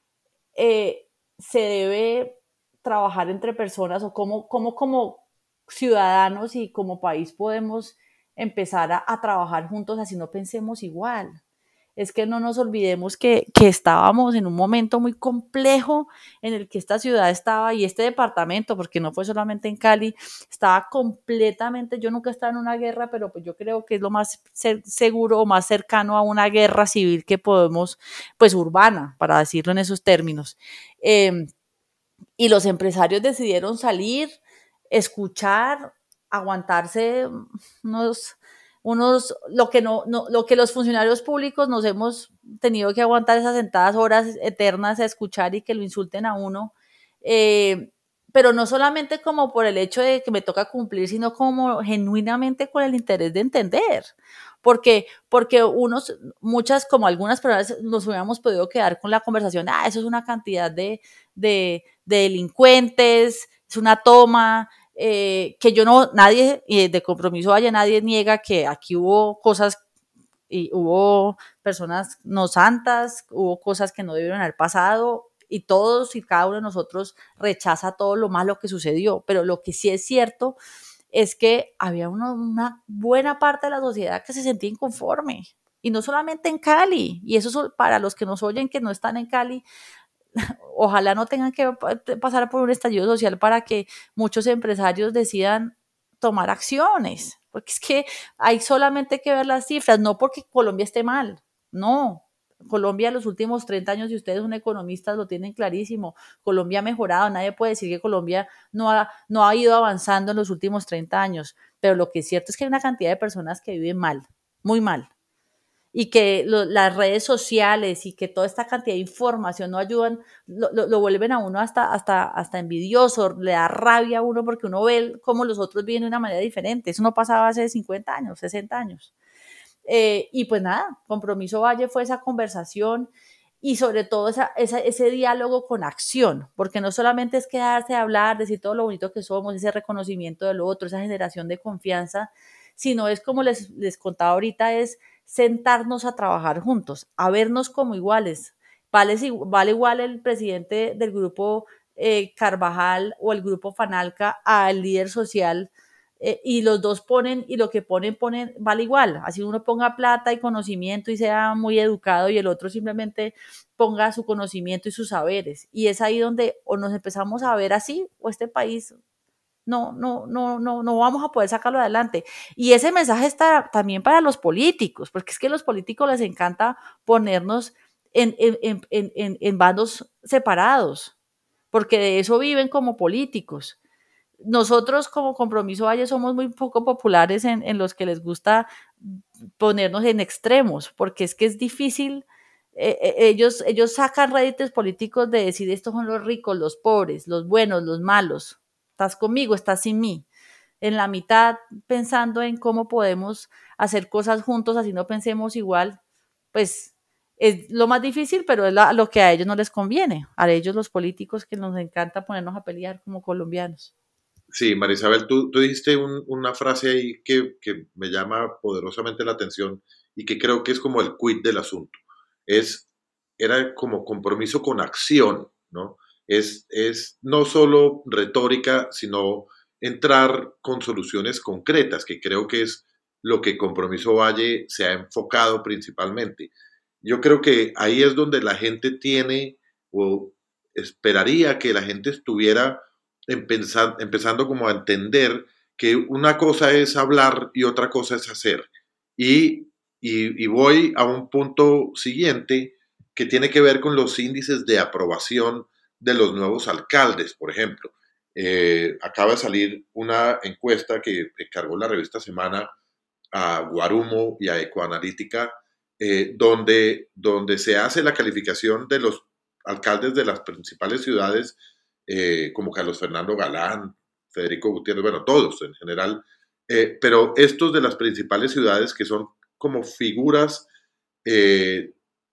eh, se debe trabajar entre personas o cómo, cómo como ciudadanos y como país podemos empezar a, a trabajar juntos así no pensemos igual. Es que no nos olvidemos que, que estábamos en un momento muy complejo en el que esta ciudad estaba y este departamento, porque no fue solamente en Cali, estaba completamente, yo nunca he estado en una guerra, pero pues yo creo que es lo más seguro o más cercano a una guerra civil que podemos, pues urbana, para decirlo en esos términos. Eh, y los empresarios decidieron salir, escuchar, aguantarse unos unos, lo que no, no, lo que los funcionarios públicos nos hemos tenido que aguantar esas sentadas horas eternas a escuchar y que lo insulten a uno, eh, pero no solamente como por el hecho de que me toca cumplir, sino como genuinamente con el interés de entender, porque, porque unos, muchas, como algunas personas nos hubiéramos podido quedar con la conversación, ah, eso es una cantidad de, de, de delincuentes, es una toma, Eh, que yo no, nadie eh, de Compromiso Valle, nadie niega que aquí hubo cosas y hubo personas no santas, hubo cosas que no debieron haber pasado y todos y cada uno de nosotros rechaza todo lo malo que sucedió, pero lo que sí es cierto es que había una, una buena parte de la sociedad que se sentía inconforme y no solamente en Cali, y eso es para los que nos oyen que no están en Cali, ojalá no tengan que pasar por un estallido social para que muchos empresarios decidan tomar acciones, porque es que hay solamente que ver las cifras, no porque Colombia esté mal, no. Colombia los últimos treinta años, y ustedes son economistas, lo tienen clarísimo, Colombia ha mejorado, nadie puede decir que Colombia no ha, no ha ido avanzando en los últimos treinta años, pero lo que es cierto es que hay una cantidad de personas que viven mal, muy mal, y que lo, las redes sociales y que toda esta cantidad de información no ayudan, lo, lo, lo vuelven a uno hasta, hasta, hasta envidioso, le da rabia a uno porque uno ve cómo los otros viven de una manera diferente. Eso no pasaba hace cincuenta años, sesenta años. Eh, y pues nada, Compromiso Valle fue esa conversación y sobre todo esa, esa, ese diálogo con acción, porque no solamente es quedarse a hablar, decir todo lo bonito que somos, ese reconocimiento del otro, esa generación de confianza, sino es como les, les contaba ahorita, es sentarnos a trabajar juntos, a vernos como iguales. Vale, vale igual el presidente del grupo eh, Carvajal o el grupo Fanalca al líder social eh, y los dos ponen, y lo que ponen, ponen, vale igual, así uno ponga plata y conocimiento y sea muy educado y el otro simplemente ponga su conocimiento y sus saberes, y es ahí donde o nos empezamos a ver así, o este país no, no, no, no, no vamos a poder sacarlo adelante. Y ese mensaje está también para los políticos, porque es que a los políticos les encanta ponernos en, en, en, en, en bandos separados, porque de eso viven como políticos. Nosotros como Compromiso Valle somos muy poco populares en, en los que les gusta ponernos en extremos, porque es que es difícil. Eh, eh, ellos, ellos sacan réditos políticos de decir estos son los ricos, los pobres, los buenos, los malos. Estás conmigo, estás sin mí. En la mitad pensando en cómo podemos hacer cosas juntos, así no pensemos igual, pues es lo más difícil, pero es la, lo que a ellos no les conviene, a ellos los políticos que nos encanta ponernos a pelear como colombianos. Sí, Marisabel, tú, tú dijiste un- una frase ahí que, que me llama poderosamente la atención y que creo que es como el quid del asunto. Es, era como compromiso con acción, ¿no? Es, es no solo retórica, sino entrar con soluciones concretas, que creo que es lo que Compromiso Valle se ha enfocado principalmente. Yo creo que ahí es donde la gente tiene o esperaría que la gente estuviera empezar, empezando como a entender que una cosa es hablar y otra cosa es hacer. Y, y, y voy a un punto siguiente que tiene que ver con los índices de aprobación de los nuevos alcaldes, por ejemplo. Eh, acaba de salir una encuesta que encargó la revista Semana a Guarumo y a Ecoanalítica, eh, donde, donde se hace la calificación de los alcaldes de las principales ciudades, eh, como Carlos Fernando Galán, Federico Gutiérrez, bueno, todos en general, eh, pero estos de las principales ciudades que son como figuras eh,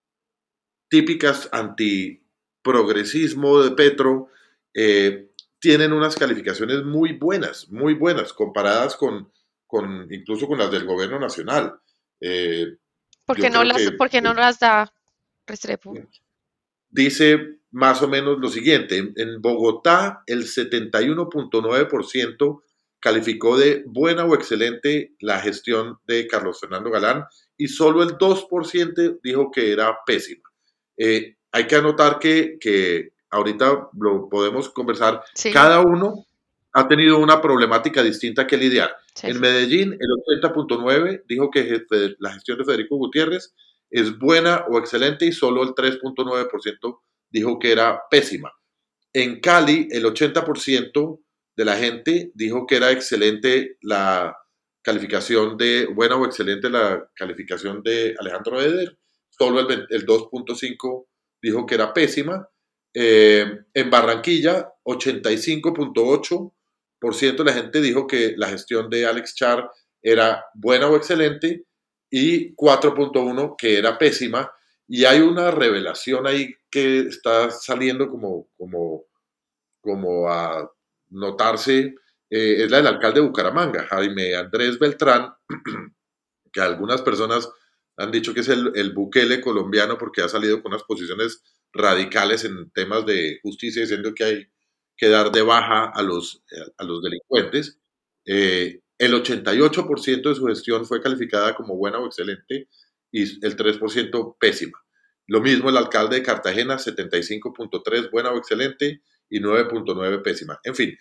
típicas antiprogresismo de Petro, eh, tienen unas calificaciones muy buenas, muy buenas, comparadas con, con incluso con las del gobierno nacional. Eh, ¿Por qué yo no creo las, que por qué no las da Restrepo? dice más o menos lo siguiente, en, en Bogotá el setenta y uno punto nueve por ciento calificó de buena o excelente la gestión de Carlos Fernando Galán y solo el dos por ciento dijo que era pésima. Eh, hay que anotar que, que ahorita lo podemos conversar, Sí, cada uno ha tenido una problemática distinta que lidiar. sí, En sí. Medellín, el ochenta punto nueve dijo que la gestión de Federico Gutiérrez es buena o excelente y solo el tres punto nueve por ciento dijo que era pésima. En Cali, el ochenta por ciento de la gente dijo que era excelente la calificación de, buena o excelente la calificación de Alejandro Eder, solo el, el dos punto cinco dijo que era pésima. Eh, en Barranquilla, ochenta y cinco punto ocho por ciento de la gente dijo que la gestión de Alex Char era buena o excelente y cuatro punto uno que era pésima. Y hay una revelación ahí que está saliendo como, como, como a notarse, eh, es la del alcalde de Bucaramanga, Jaime Andrés Beltrán, que algunas personas han dicho que es el, el Bukele colombiano porque ha salido con unas posiciones radicales en temas de justicia, diciendo que hay que dar de baja a los, a los delincuentes. Eh, el ochenta y ocho por ciento de su gestión fue calificada como buena o excelente y el tres por ciento pésima. Lo mismo el alcalde de Cartagena, setenta y cinco punto tres buena o excelente y nueve punto nueve pésima. En fin,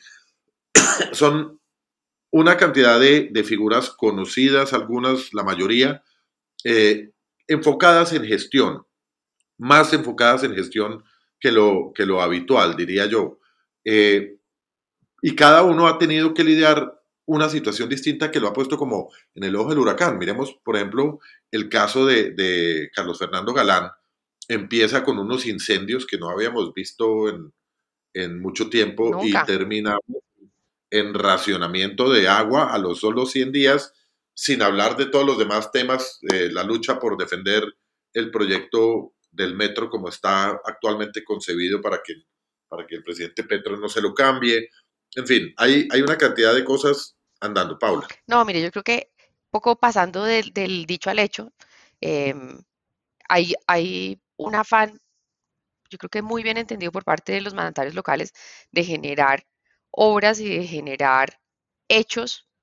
son una cantidad de, de figuras conocidas, algunas, la mayoría, eh, enfocadas en gestión, más enfocadas en gestión que lo, que lo habitual, diría yo. Eh, y cada uno ha tenido que lidiar una situación distinta que lo ha puesto como en el ojo del huracán. Miremos, por ejemplo, el caso de, de Carlos Fernando Galán. Empieza con unos incendios que no habíamos visto en, en mucho tiempo y Nunca. termina en racionamiento de agua a los solo cien días, sin hablar de todos los demás temas, eh, la lucha por defender el proyecto del metro como está actualmente concebido para que, para que el presidente Petro no se lo cambie. En fin, hay, hay una cantidad de cosas andando, Paula. No, mire, yo creo que poco pasando del, del dicho al hecho, em, hay, hay un afán, yo creo que muy bien entendido por parte de los mandatarios locales, de generar obras y de generar hechos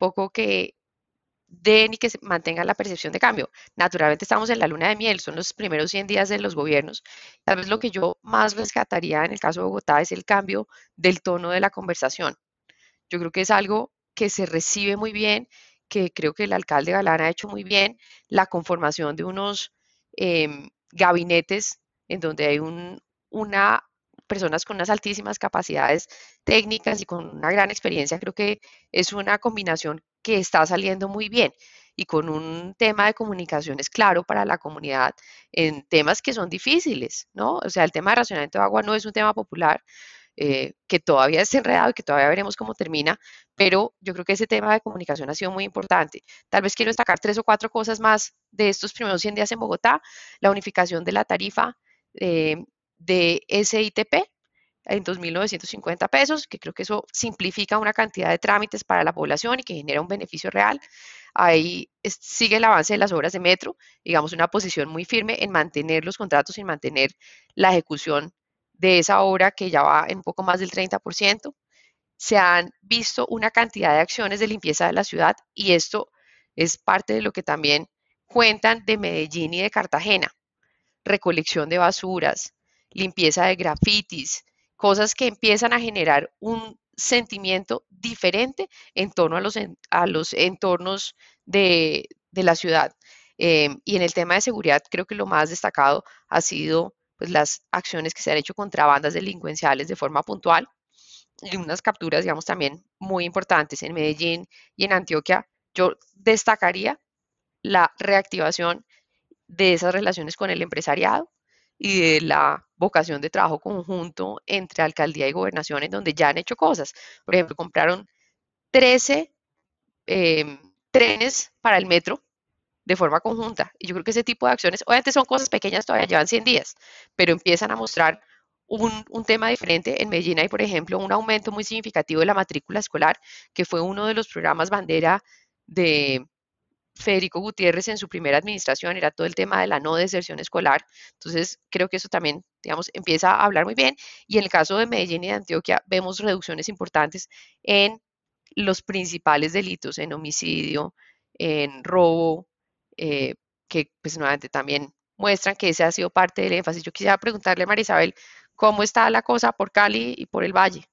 poco que den y que se mantengan la percepción de cambio. Naturalmente estamos en la luna de miel, son los primeros cien días de los gobiernos. Tal vez lo que yo más rescataría en el caso de Bogotá es el cambio del tono de la conversación. Yo creo que es algo que se recibe muy bien, que creo que el alcalde Galán ha hecho muy bien, la conformación de unos eh, gabinetes en donde hay un, una personas con unas altísimas capacidades técnicas y con una gran experiencia, creo que es una combinación que está saliendo muy bien y con un tema de comunicaciones claro para la comunidad en temas que son difíciles, ¿no? O sea, el tema de racionamiento de agua no es un tema popular, eh, que todavía es enredado y que todavía veremos cómo termina, pero yo creo que ese tema de comunicación ha sido muy importante. Tal vez quiero destacar tres o cuatro cosas más de estos primeros cien días en Bogotá: la unificación de la tarifa eh, de S I T P en dos mil novecientos cincuenta pesos, que creo que eso simplifica una cantidad de trámites para la población y que genera un beneficio real. Ahí es, sigue el avance de las obras de metro, digamos, una posición muy firme en mantener los contratos y mantener la ejecución de esa obra que ya va en un poco más del treinta por ciento. Se han visto una cantidad de acciones de limpieza de la ciudad y esto es parte de lo que también cuentan de Medellín y de Cartagena: recolección de basuras, limpieza de grafitis, cosas que empiezan a generar un sentimiento diferente en torno a los, en, a los entornos de, de la ciudad. Eh, y en el tema de seguridad, creo que lo más destacado ha sido pues, las acciones que se han hecho contra bandas delincuenciales de forma puntual y unas capturas, digamos, también muy importantes en Medellín y en Antioquia. Yo destacaría la reactivación de esas relaciones con el empresariado y de la vocación de trabajo conjunto entre alcaldía y gobernación, en donde ya han hecho cosas. Por ejemplo, compraron trece eh, trenes para el metro de forma conjunta. Y yo creo que ese tipo de acciones, obviamente son cosas pequeñas, todavía llevan cien días, pero empiezan a mostrar un, un tema diferente. En Medellín hay, por ejemplo, un aumento muy significativo de la matrícula escolar, que fue uno de los programas bandera de Federico Gutiérrez en su primera administración, era todo el tema de la no deserción escolar. Entonces, creo que eso también, digamos, empieza a hablar muy bien. Y en el caso de Medellín y de Antioquia, vemos reducciones importantes en los principales delitos, en homicidio, en robo, eh, que pues nuevamente también muestran que ese ha sido parte del énfasis. Yo quisiera preguntarle a María Isabel, ¿cómo está la cosa por Cali y por el Valle?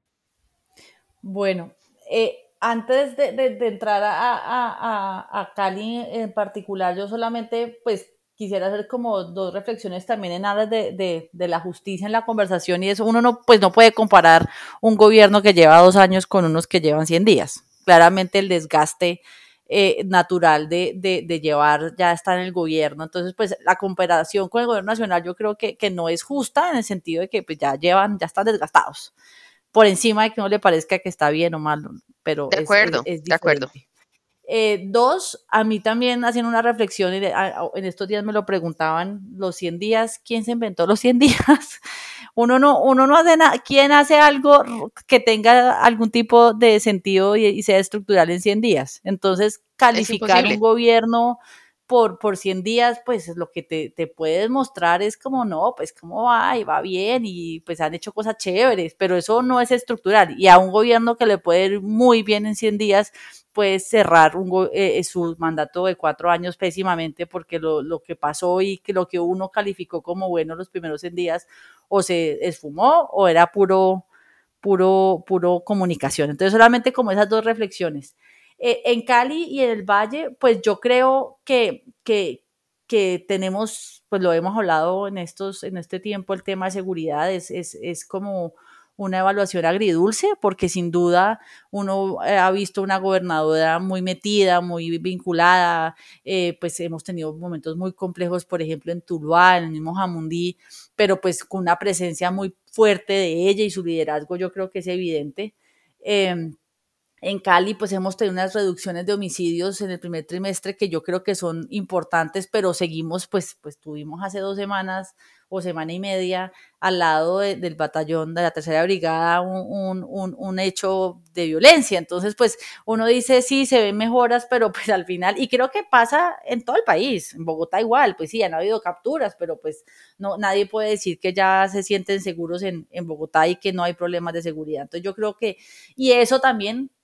Bueno, eh, antes de, de, de entrar a, a, a, a Cali en particular, yo solamente pues quisiera hacer como dos reflexiones también en aras de, de, de la justicia en la conversación, y eso uno no, pues no puede comparar un gobierno que lleva dos años con unos que llevan cien días. Claramente el desgaste eh, natural de, de, de llevar ya está en el gobierno, entonces pues la comparación con el gobierno nacional yo creo que, que no es justa, en el sentido de que pues ya llevan, ya están desgastados, por encima de que no le parezca que está bien o mal, pero De es, es, acuerdo, es de acuerdo. diferente. Eh, dos, a mí también haciendo una reflexión, en estos días me lo preguntaban, los cien días, ¿quién se inventó los cien días? Uno no, uno no hace nada. ¿Quién hace algo que tenga algún tipo de sentido y, y sea estructural en cien días? Entonces, Es calificar un imposible. gobierno por, por cien días, pues lo que te, te puedes mostrar es como, no, pues cómo va y va bien y pues han hecho cosas chéveres, pero eso no es estructural. Y a un gobierno que le puede ir muy bien en cien días, puede cerrar un, eh, su mandato de cuatro años pésimamente, porque lo, lo que pasó y que lo que uno calificó como bueno los primeros cien días o se esfumó o era puro, puro, puro comunicación. Entonces solamente como esas dos reflexiones. Eh, en Cali y en el Valle, pues yo creo que, que, que tenemos, pues lo hemos hablado en, estos, en este tiempo, el tema de seguridad es, es, es como una evaluación agridulce, porque sin duda uno eh, ha visto una gobernadora muy metida, muy vinculada, eh, pues hemos tenido momentos muy complejos, por ejemplo en Tuluá, en el mismo Jamundí, pero pues con una presencia muy fuerte de ella y su liderazgo yo creo que es evidente. Eh, En Cali, pues hemos tenido unas reducciones de homicidios en el primer trimestre que yo creo que son importantes, pero seguimos, pues, pues tuvimos hace dos semanas o semana y media al lado de, del batallón de la tercera brigada un, un, un, un hecho de violencia. Entonces, pues uno dice, sí, se ven mejoras, pero pues al final, y creo que pasa en todo el país, en Bogotá igual, pues sí, han habido capturas, pero pues no, nadie puede decir que ya se sienten seguros en, en Bogotá y que no hay problemas de seguridad. Entonces yo creo que, y eso también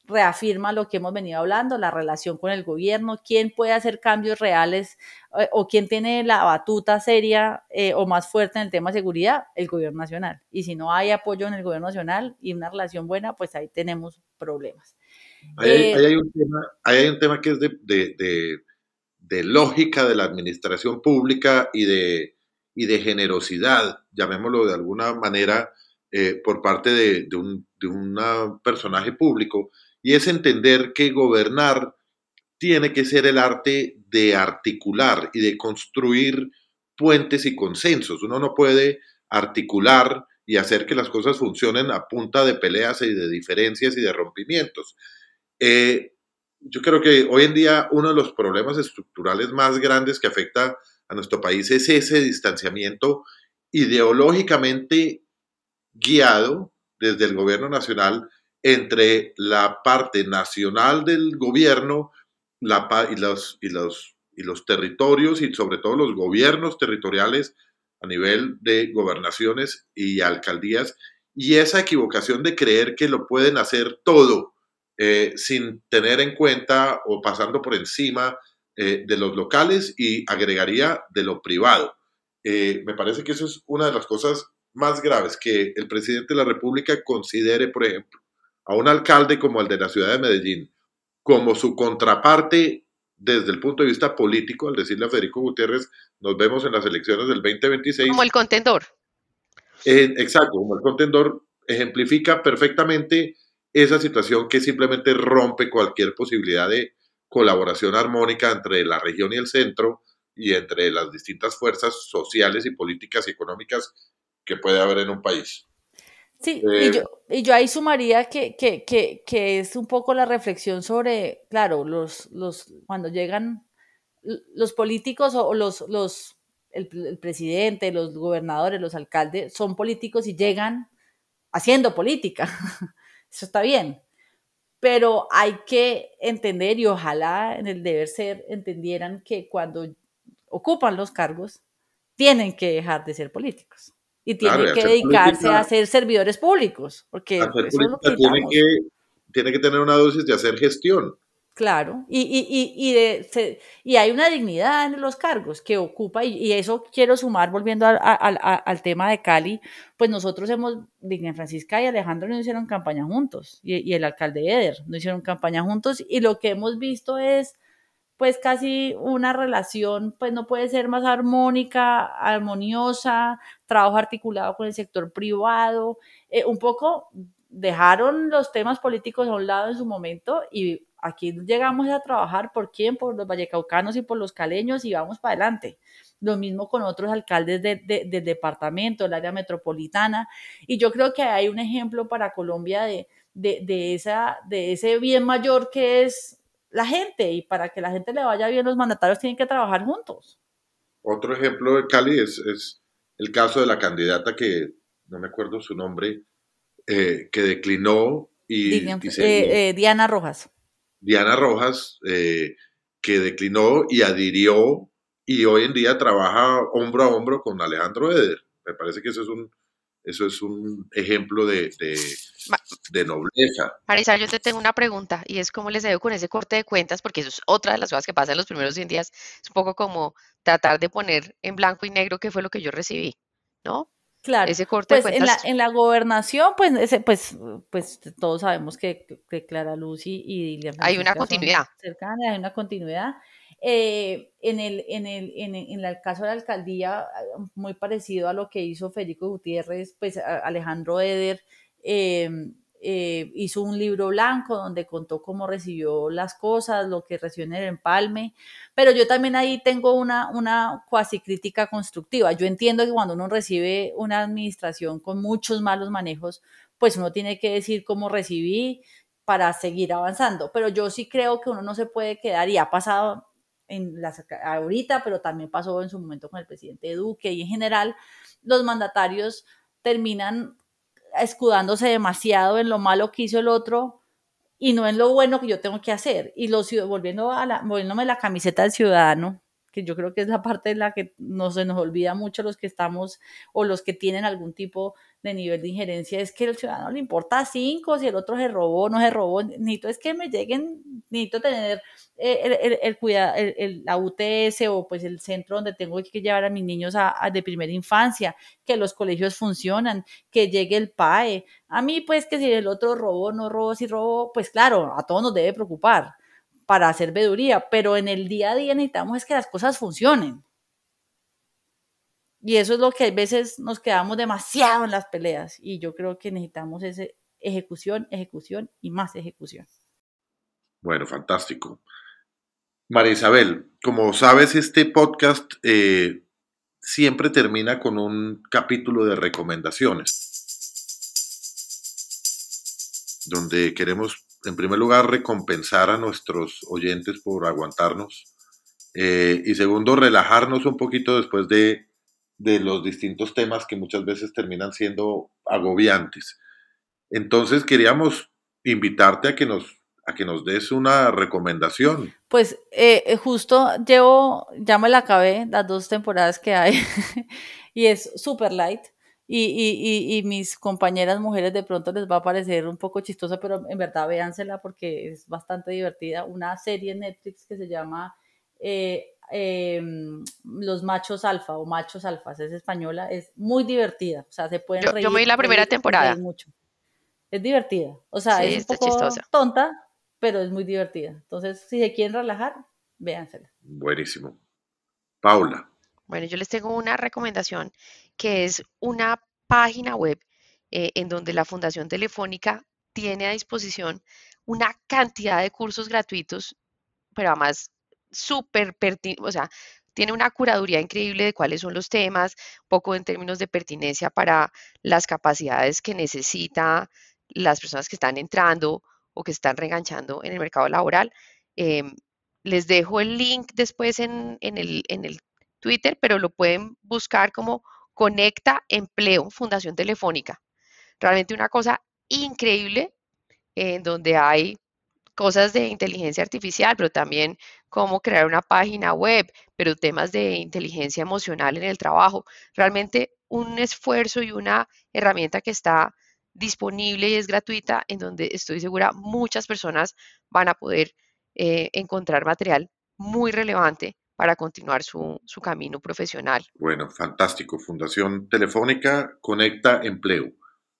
reafirma lo que hemos venido hablando, la relación con el gobierno, quién puede hacer cambios reales eh, o quién tiene la batuta seria eh, o más fuerte en el tema de seguridad, el gobierno nacional. Y si no hay apoyo en el gobierno nacional y una relación buena, pues ahí tenemos problemas. Ahí hay, ahí hay un, tema, ahí hay un tema que es de, de, de, de lógica de la administración pública y de, y de generosidad, llamémoslo de alguna manera, eh, por parte de, de, un, de un personaje público, y es entender que gobernar tiene que ser el arte de articular y de construir puentes y consensos. Uno no puede articular y hacer que las cosas funcionen a punta de peleas y de diferencias y de rompimientos. Eh, yo creo que hoy en día uno de los problemas estructurales más grandes que afecta a nuestro país es ese distanciamiento ideológicamente guiado desde el gobierno nacional entre la parte nacional del gobierno la, y, los, y, los, y los territorios y sobre todo los gobiernos territoriales a nivel de gobernaciones y alcaldías, y esa equivocación de creer que lo pueden hacer todo eh, sin tener en cuenta o pasando por encima eh, de los locales, y agregaría de lo privado. Eh, me parece que eso es una de las cosas más graves, que el presidente de la República considere, por ejemplo, a un alcalde como el de la ciudad de Medellín como su contraparte desde el punto de vista político, al decirle a Federico Gutiérrez, nos vemos en las elecciones del veinte veintiséis. Como el contendor. Eh, exacto, como el contendor, ejemplifica perfectamente esa situación que simplemente rompe cualquier posibilidad de colaboración armónica entre la región y el centro y entre las distintas fuerzas sociales y políticas y económicas que puede haber en un país. Sí, eh, y, yo, y yo ahí sumaría que, que, que, que es un poco la reflexión sobre, claro, los, los cuando llegan los políticos o los, los el, el presidente, los gobernadores, los alcaldes, son políticos y llegan haciendo política. Eso está bien. Pero hay que entender, y ojalá en el deber ser entendieran, que cuando ocupan los cargos tienen que dejar de ser políticos y tienen claro, que dedicarse política, a ser servidores públicos, porque hacer eso es lo que tiene que tiene que tener una dosis de hacer gestión. Claro, y, y, y, y, de, se, y hay una dignidad en los cargos que ocupa, y, y eso quiero sumar, volviendo a, a, a, al tema de Cali, pues nosotros hemos, Digna Francisca y Alejandro no hicieron campaña juntos, y, y el alcalde Eder no hicieron campaña juntos, y lo que hemos visto es pues casi una relación, pues no puede ser más armónica, armoniosa, trabajo articulado con el sector privado, eh, un poco dejaron los temas políticos a un lado en su momento, y aquí llegamos a trabajar por quién, por los vallecaucanos y por los caleños, y vamos para adelante. Lo mismo con otros alcaldes de, de, del departamento, del área metropolitana, y yo creo que hay un ejemplo para Colombia de, de, de, esa, de ese bien mayor que es la gente, y para que la gente le vaya bien, los mandatarios tienen que trabajar juntos. Otro ejemplo de Cali es, es el caso de la candidata que, no me acuerdo su nombre, eh, que declinó y, Diana, y se, eh, eh, Diana Rojas. Diana Rojas, eh, que declinó y adhirió, y hoy en día trabaja hombro a hombro con Alejandro Eder. Me parece que eso es un, eso es un ejemplo de, de, de nobleza. Marisa, yo te tengo una pregunta, y es cómo les ha ido con ese corte de cuentas, porque eso es otra de las cosas que pasa en los primeros cien días. Es un poco como tratar de poner en blanco y negro qué fue lo que yo recibí, ¿no? Claro, ese corte pues de en la, cuentas. en la gobernación, pues, ese, pues, pues todos sabemos que, que Clara Luz y, y Lilia Hay una continuidad. cercanas, hay una continuidad. Eh, en, el, en, el, en, el, en el caso de la alcaldía, muy parecido a lo que hizo Federico Gutiérrez, pues Alejandro Eder eh, eh, hizo un libro blanco donde contó cómo recibió las cosas, lo que recibió en el empalme, pero yo también ahí tengo una, una cuasi crítica constructiva. Yo entiendo que cuando uno recibe una administración con muchos malos manejos, pues uno tiene que decir cómo recibí para seguir avanzando, pero yo sí creo que uno no se puede quedar, y ha pasado en las, ahorita, pero también pasó en su momento con el presidente Duque, y en general los mandatarios terminan escudándose demasiado en lo malo que hizo el otro y no en lo bueno que yo tengo que hacer. Y lo, volviendo a la, volviéndome la camiseta del ciudadano, que yo creo que es la parte en la que no se nos olvida mucho los que estamos o los que tienen algún tipo de nivel de injerencia, es que al ciudadano le importa cinco, si el otro se robó, no se robó, necesito es que me lleguen, necesito tener el, el, el, cuida, el, el la U T S o pues el centro donde tengo que llevar a mis niños a, a de primera infancia, que los colegios funcionan, que llegue el P A E. A mí pues que si el otro robó, no robó, si robó, pues claro, a todos nos debe preocupar para hacer veeduría, pero en el día a día necesitamos es que las cosas funcionen. Y eso es lo que a veces nos quedamos demasiado en las peleas. Y yo creo que necesitamos ese ejecución, ejecución y más ejecución. Bueno, fantástico. María Isabel, como sabes, este podcast eh, siempre termina con un capítulo de recomendaciones, donde queremos, en primer lugar, recompensar a nuestros oyentes por aguantarnos eh, y segundo, relajarnos un poquito después de, de los distintos temas que muchas veces terminan siendo agobiantes. Entonces queríamos invitarte a que nos, a que nos des una recomendación. Pues eh, justo llevo, ya me la acabé, las dos temporadas que hay, y es super light. Y, y, y, y mis compañeras mujeres de pronto les va a parecer un poco chistosa, pero en verdad véansela porque es bastante divertida. Una serie en Netflix que se llama eh, eh, Los Machos Alfa o Machos Alfas, es española, es muy divertida. O sea, se pueden Yo, reír, yo me vi la primera reír, temporada. reír mucho. Es divertida. O sea, Sí, es un está poco chistosa. tonta, pero es muy divertida. Entonces, si se quieren relajar, véansela. Buenísimo. Paula. Bueno, yo les tengo una recomendación que es una página web eh, en donde la Fundación Telefónica tiene a disposición una cantidad de cursos gratuitos, pero además súper pertinente, o sea, tiene una curaduría increíble de cuáles son los temas, poco en términos de pertinencia para las capacidades que necesita las personas que están entrando o que están reenganchando en el mercado laboral. Em, les dejo el link después en, en el, en el Twitter, pero lo pueden buscar como Conecta Empleo Fundación Telefónica. Realmente una cosa increíble en donde hay cosas de inteligencia artificial, pero también cómo crear una página web, pero temas de inteligencia emocional en el trabajo. Realmente un esfuerzo y una herramienta que está disponible y es gratuita, en donde estoy segura muchas personas van a poder eh, encontrar material muy relevante para continuar su, su camino profesional. Bueno, fantástico. Fundación Telefónica Conecta Empleo.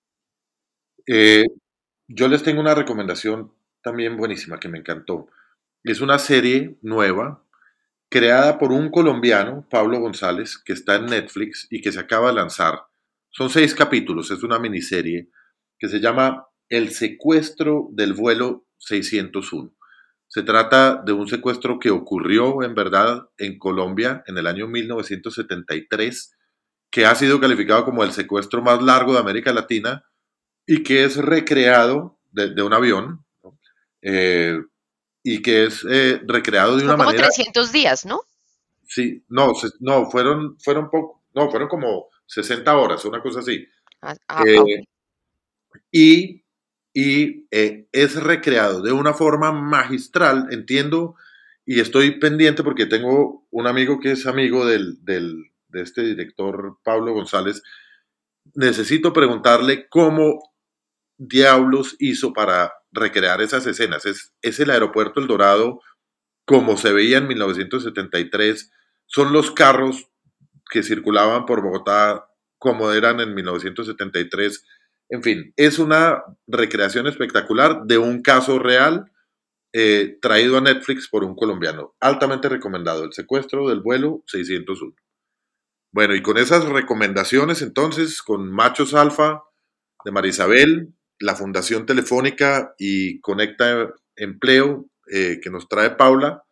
Eh, yo les tengo una recomendación también buenísima que me encantó. Es una serie nueva creada por un colombiano, Pablo González, que está en Netflix y que se acaba de lanzar. Son seis capítulos, es una miniserie que se llama El secuestro del vuelo seiscientos uno. Se trata de un secuestro que ocurrió en verdad en Colombia en el año mil novecientos setenta y tres, que ha sido calificado como el secuestro más largo de América Latina y que es recreado de, de un avión, ¿no? eh, y que es eh, recreado de Son una como manera. trescientos días, ¿no? Sí, no, se- no, fueron, fueron poco, no, fueron como sesenta horas, una cosa así. Ah, ah, ah, ok. Eh, y y eh, es recreado de una forma magistral, entiendo, y estoy pendiente porque tengo un amigo que es amigo del, del, de este director Pablo González. Necesito preguntarle cómo diablos hizo para recrear esas escenas. Es, es el aeropuerto El Dorado como se veía en mil novecientos setenta y tres, son los carros que circulaban por Bogotá como eran en mil novecientos setenta y tres. En fin, es una recreación espectacular de un caso real eh, traído a Netflix por un colombiano. Altamente recomendado, El secuestro del vuelo seiscientos uno. Bueno, y con esas recomendaciones entonces, con Machos Alfa de Marisabel, la Fundación Telefónica y Conecta Empleo eh, que nos trae Paula,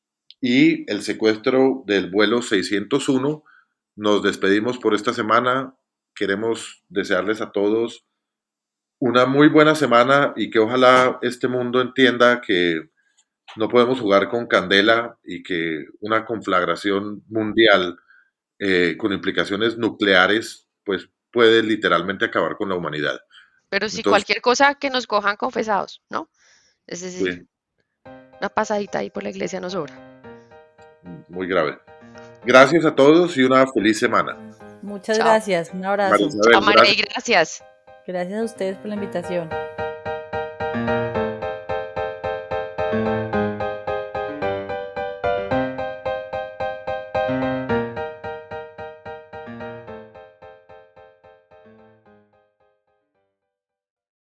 y el secuestro del vuelo seiscientos uno. Nos despedimos por esta semana. Queremos desearles a todos una muy buena semana y que ojalá este mundo entienda que no podemos jugar con candela y que una conflagración mundial eh, con implicaciones nucleares pues puede literalmente acabar con la humanidad. Pero si Entonces, cualquier cosa que nos cojan confesados, ¿no? Es decir, sí, una pasadita ahí por la iglesia no sobra. muy grave. Gracias a todos y una feliz semana. Muchas Chao. gracias, un abrazo. María Isabel, Chao, María, y gracias. gracias. Gracias a ustedes por la invitación.